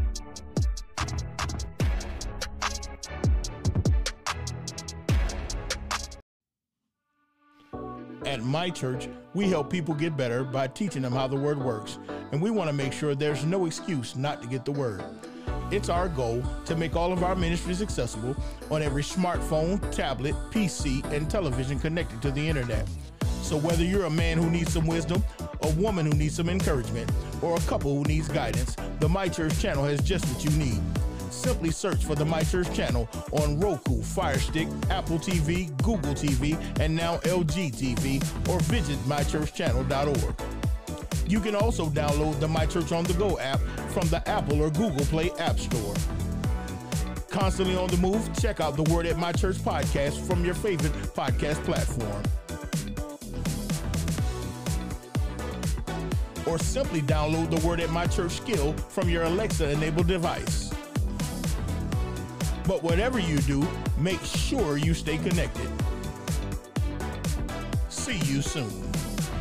At My Church, we help people get better by teaching them how the word works, and we want to make sure there's no excuse not to get the word. It's our goal to make all of our ministries accessible on every smartphone, tablet, P C, and television connected to the internet. So whether you're a man who needs some wisdom, a woman who needs some encouragement, or a couple who needs guidance, the My Church channel has just what you need. Simply search for the My Church channel on Roku, Fire Stick, Apple T V, Google T V, and now L G T V, or visit my church channel dot org. You can also download the My Church on the Go app from the Apple or Google Play App Store. Constantly on the move, check out the Word at My Church podcast from your favorite podcast platform. Or simply download the Word at My Church skill from your Alexa-enabled device. But whatever you do, make sure you stay connected. See you soon.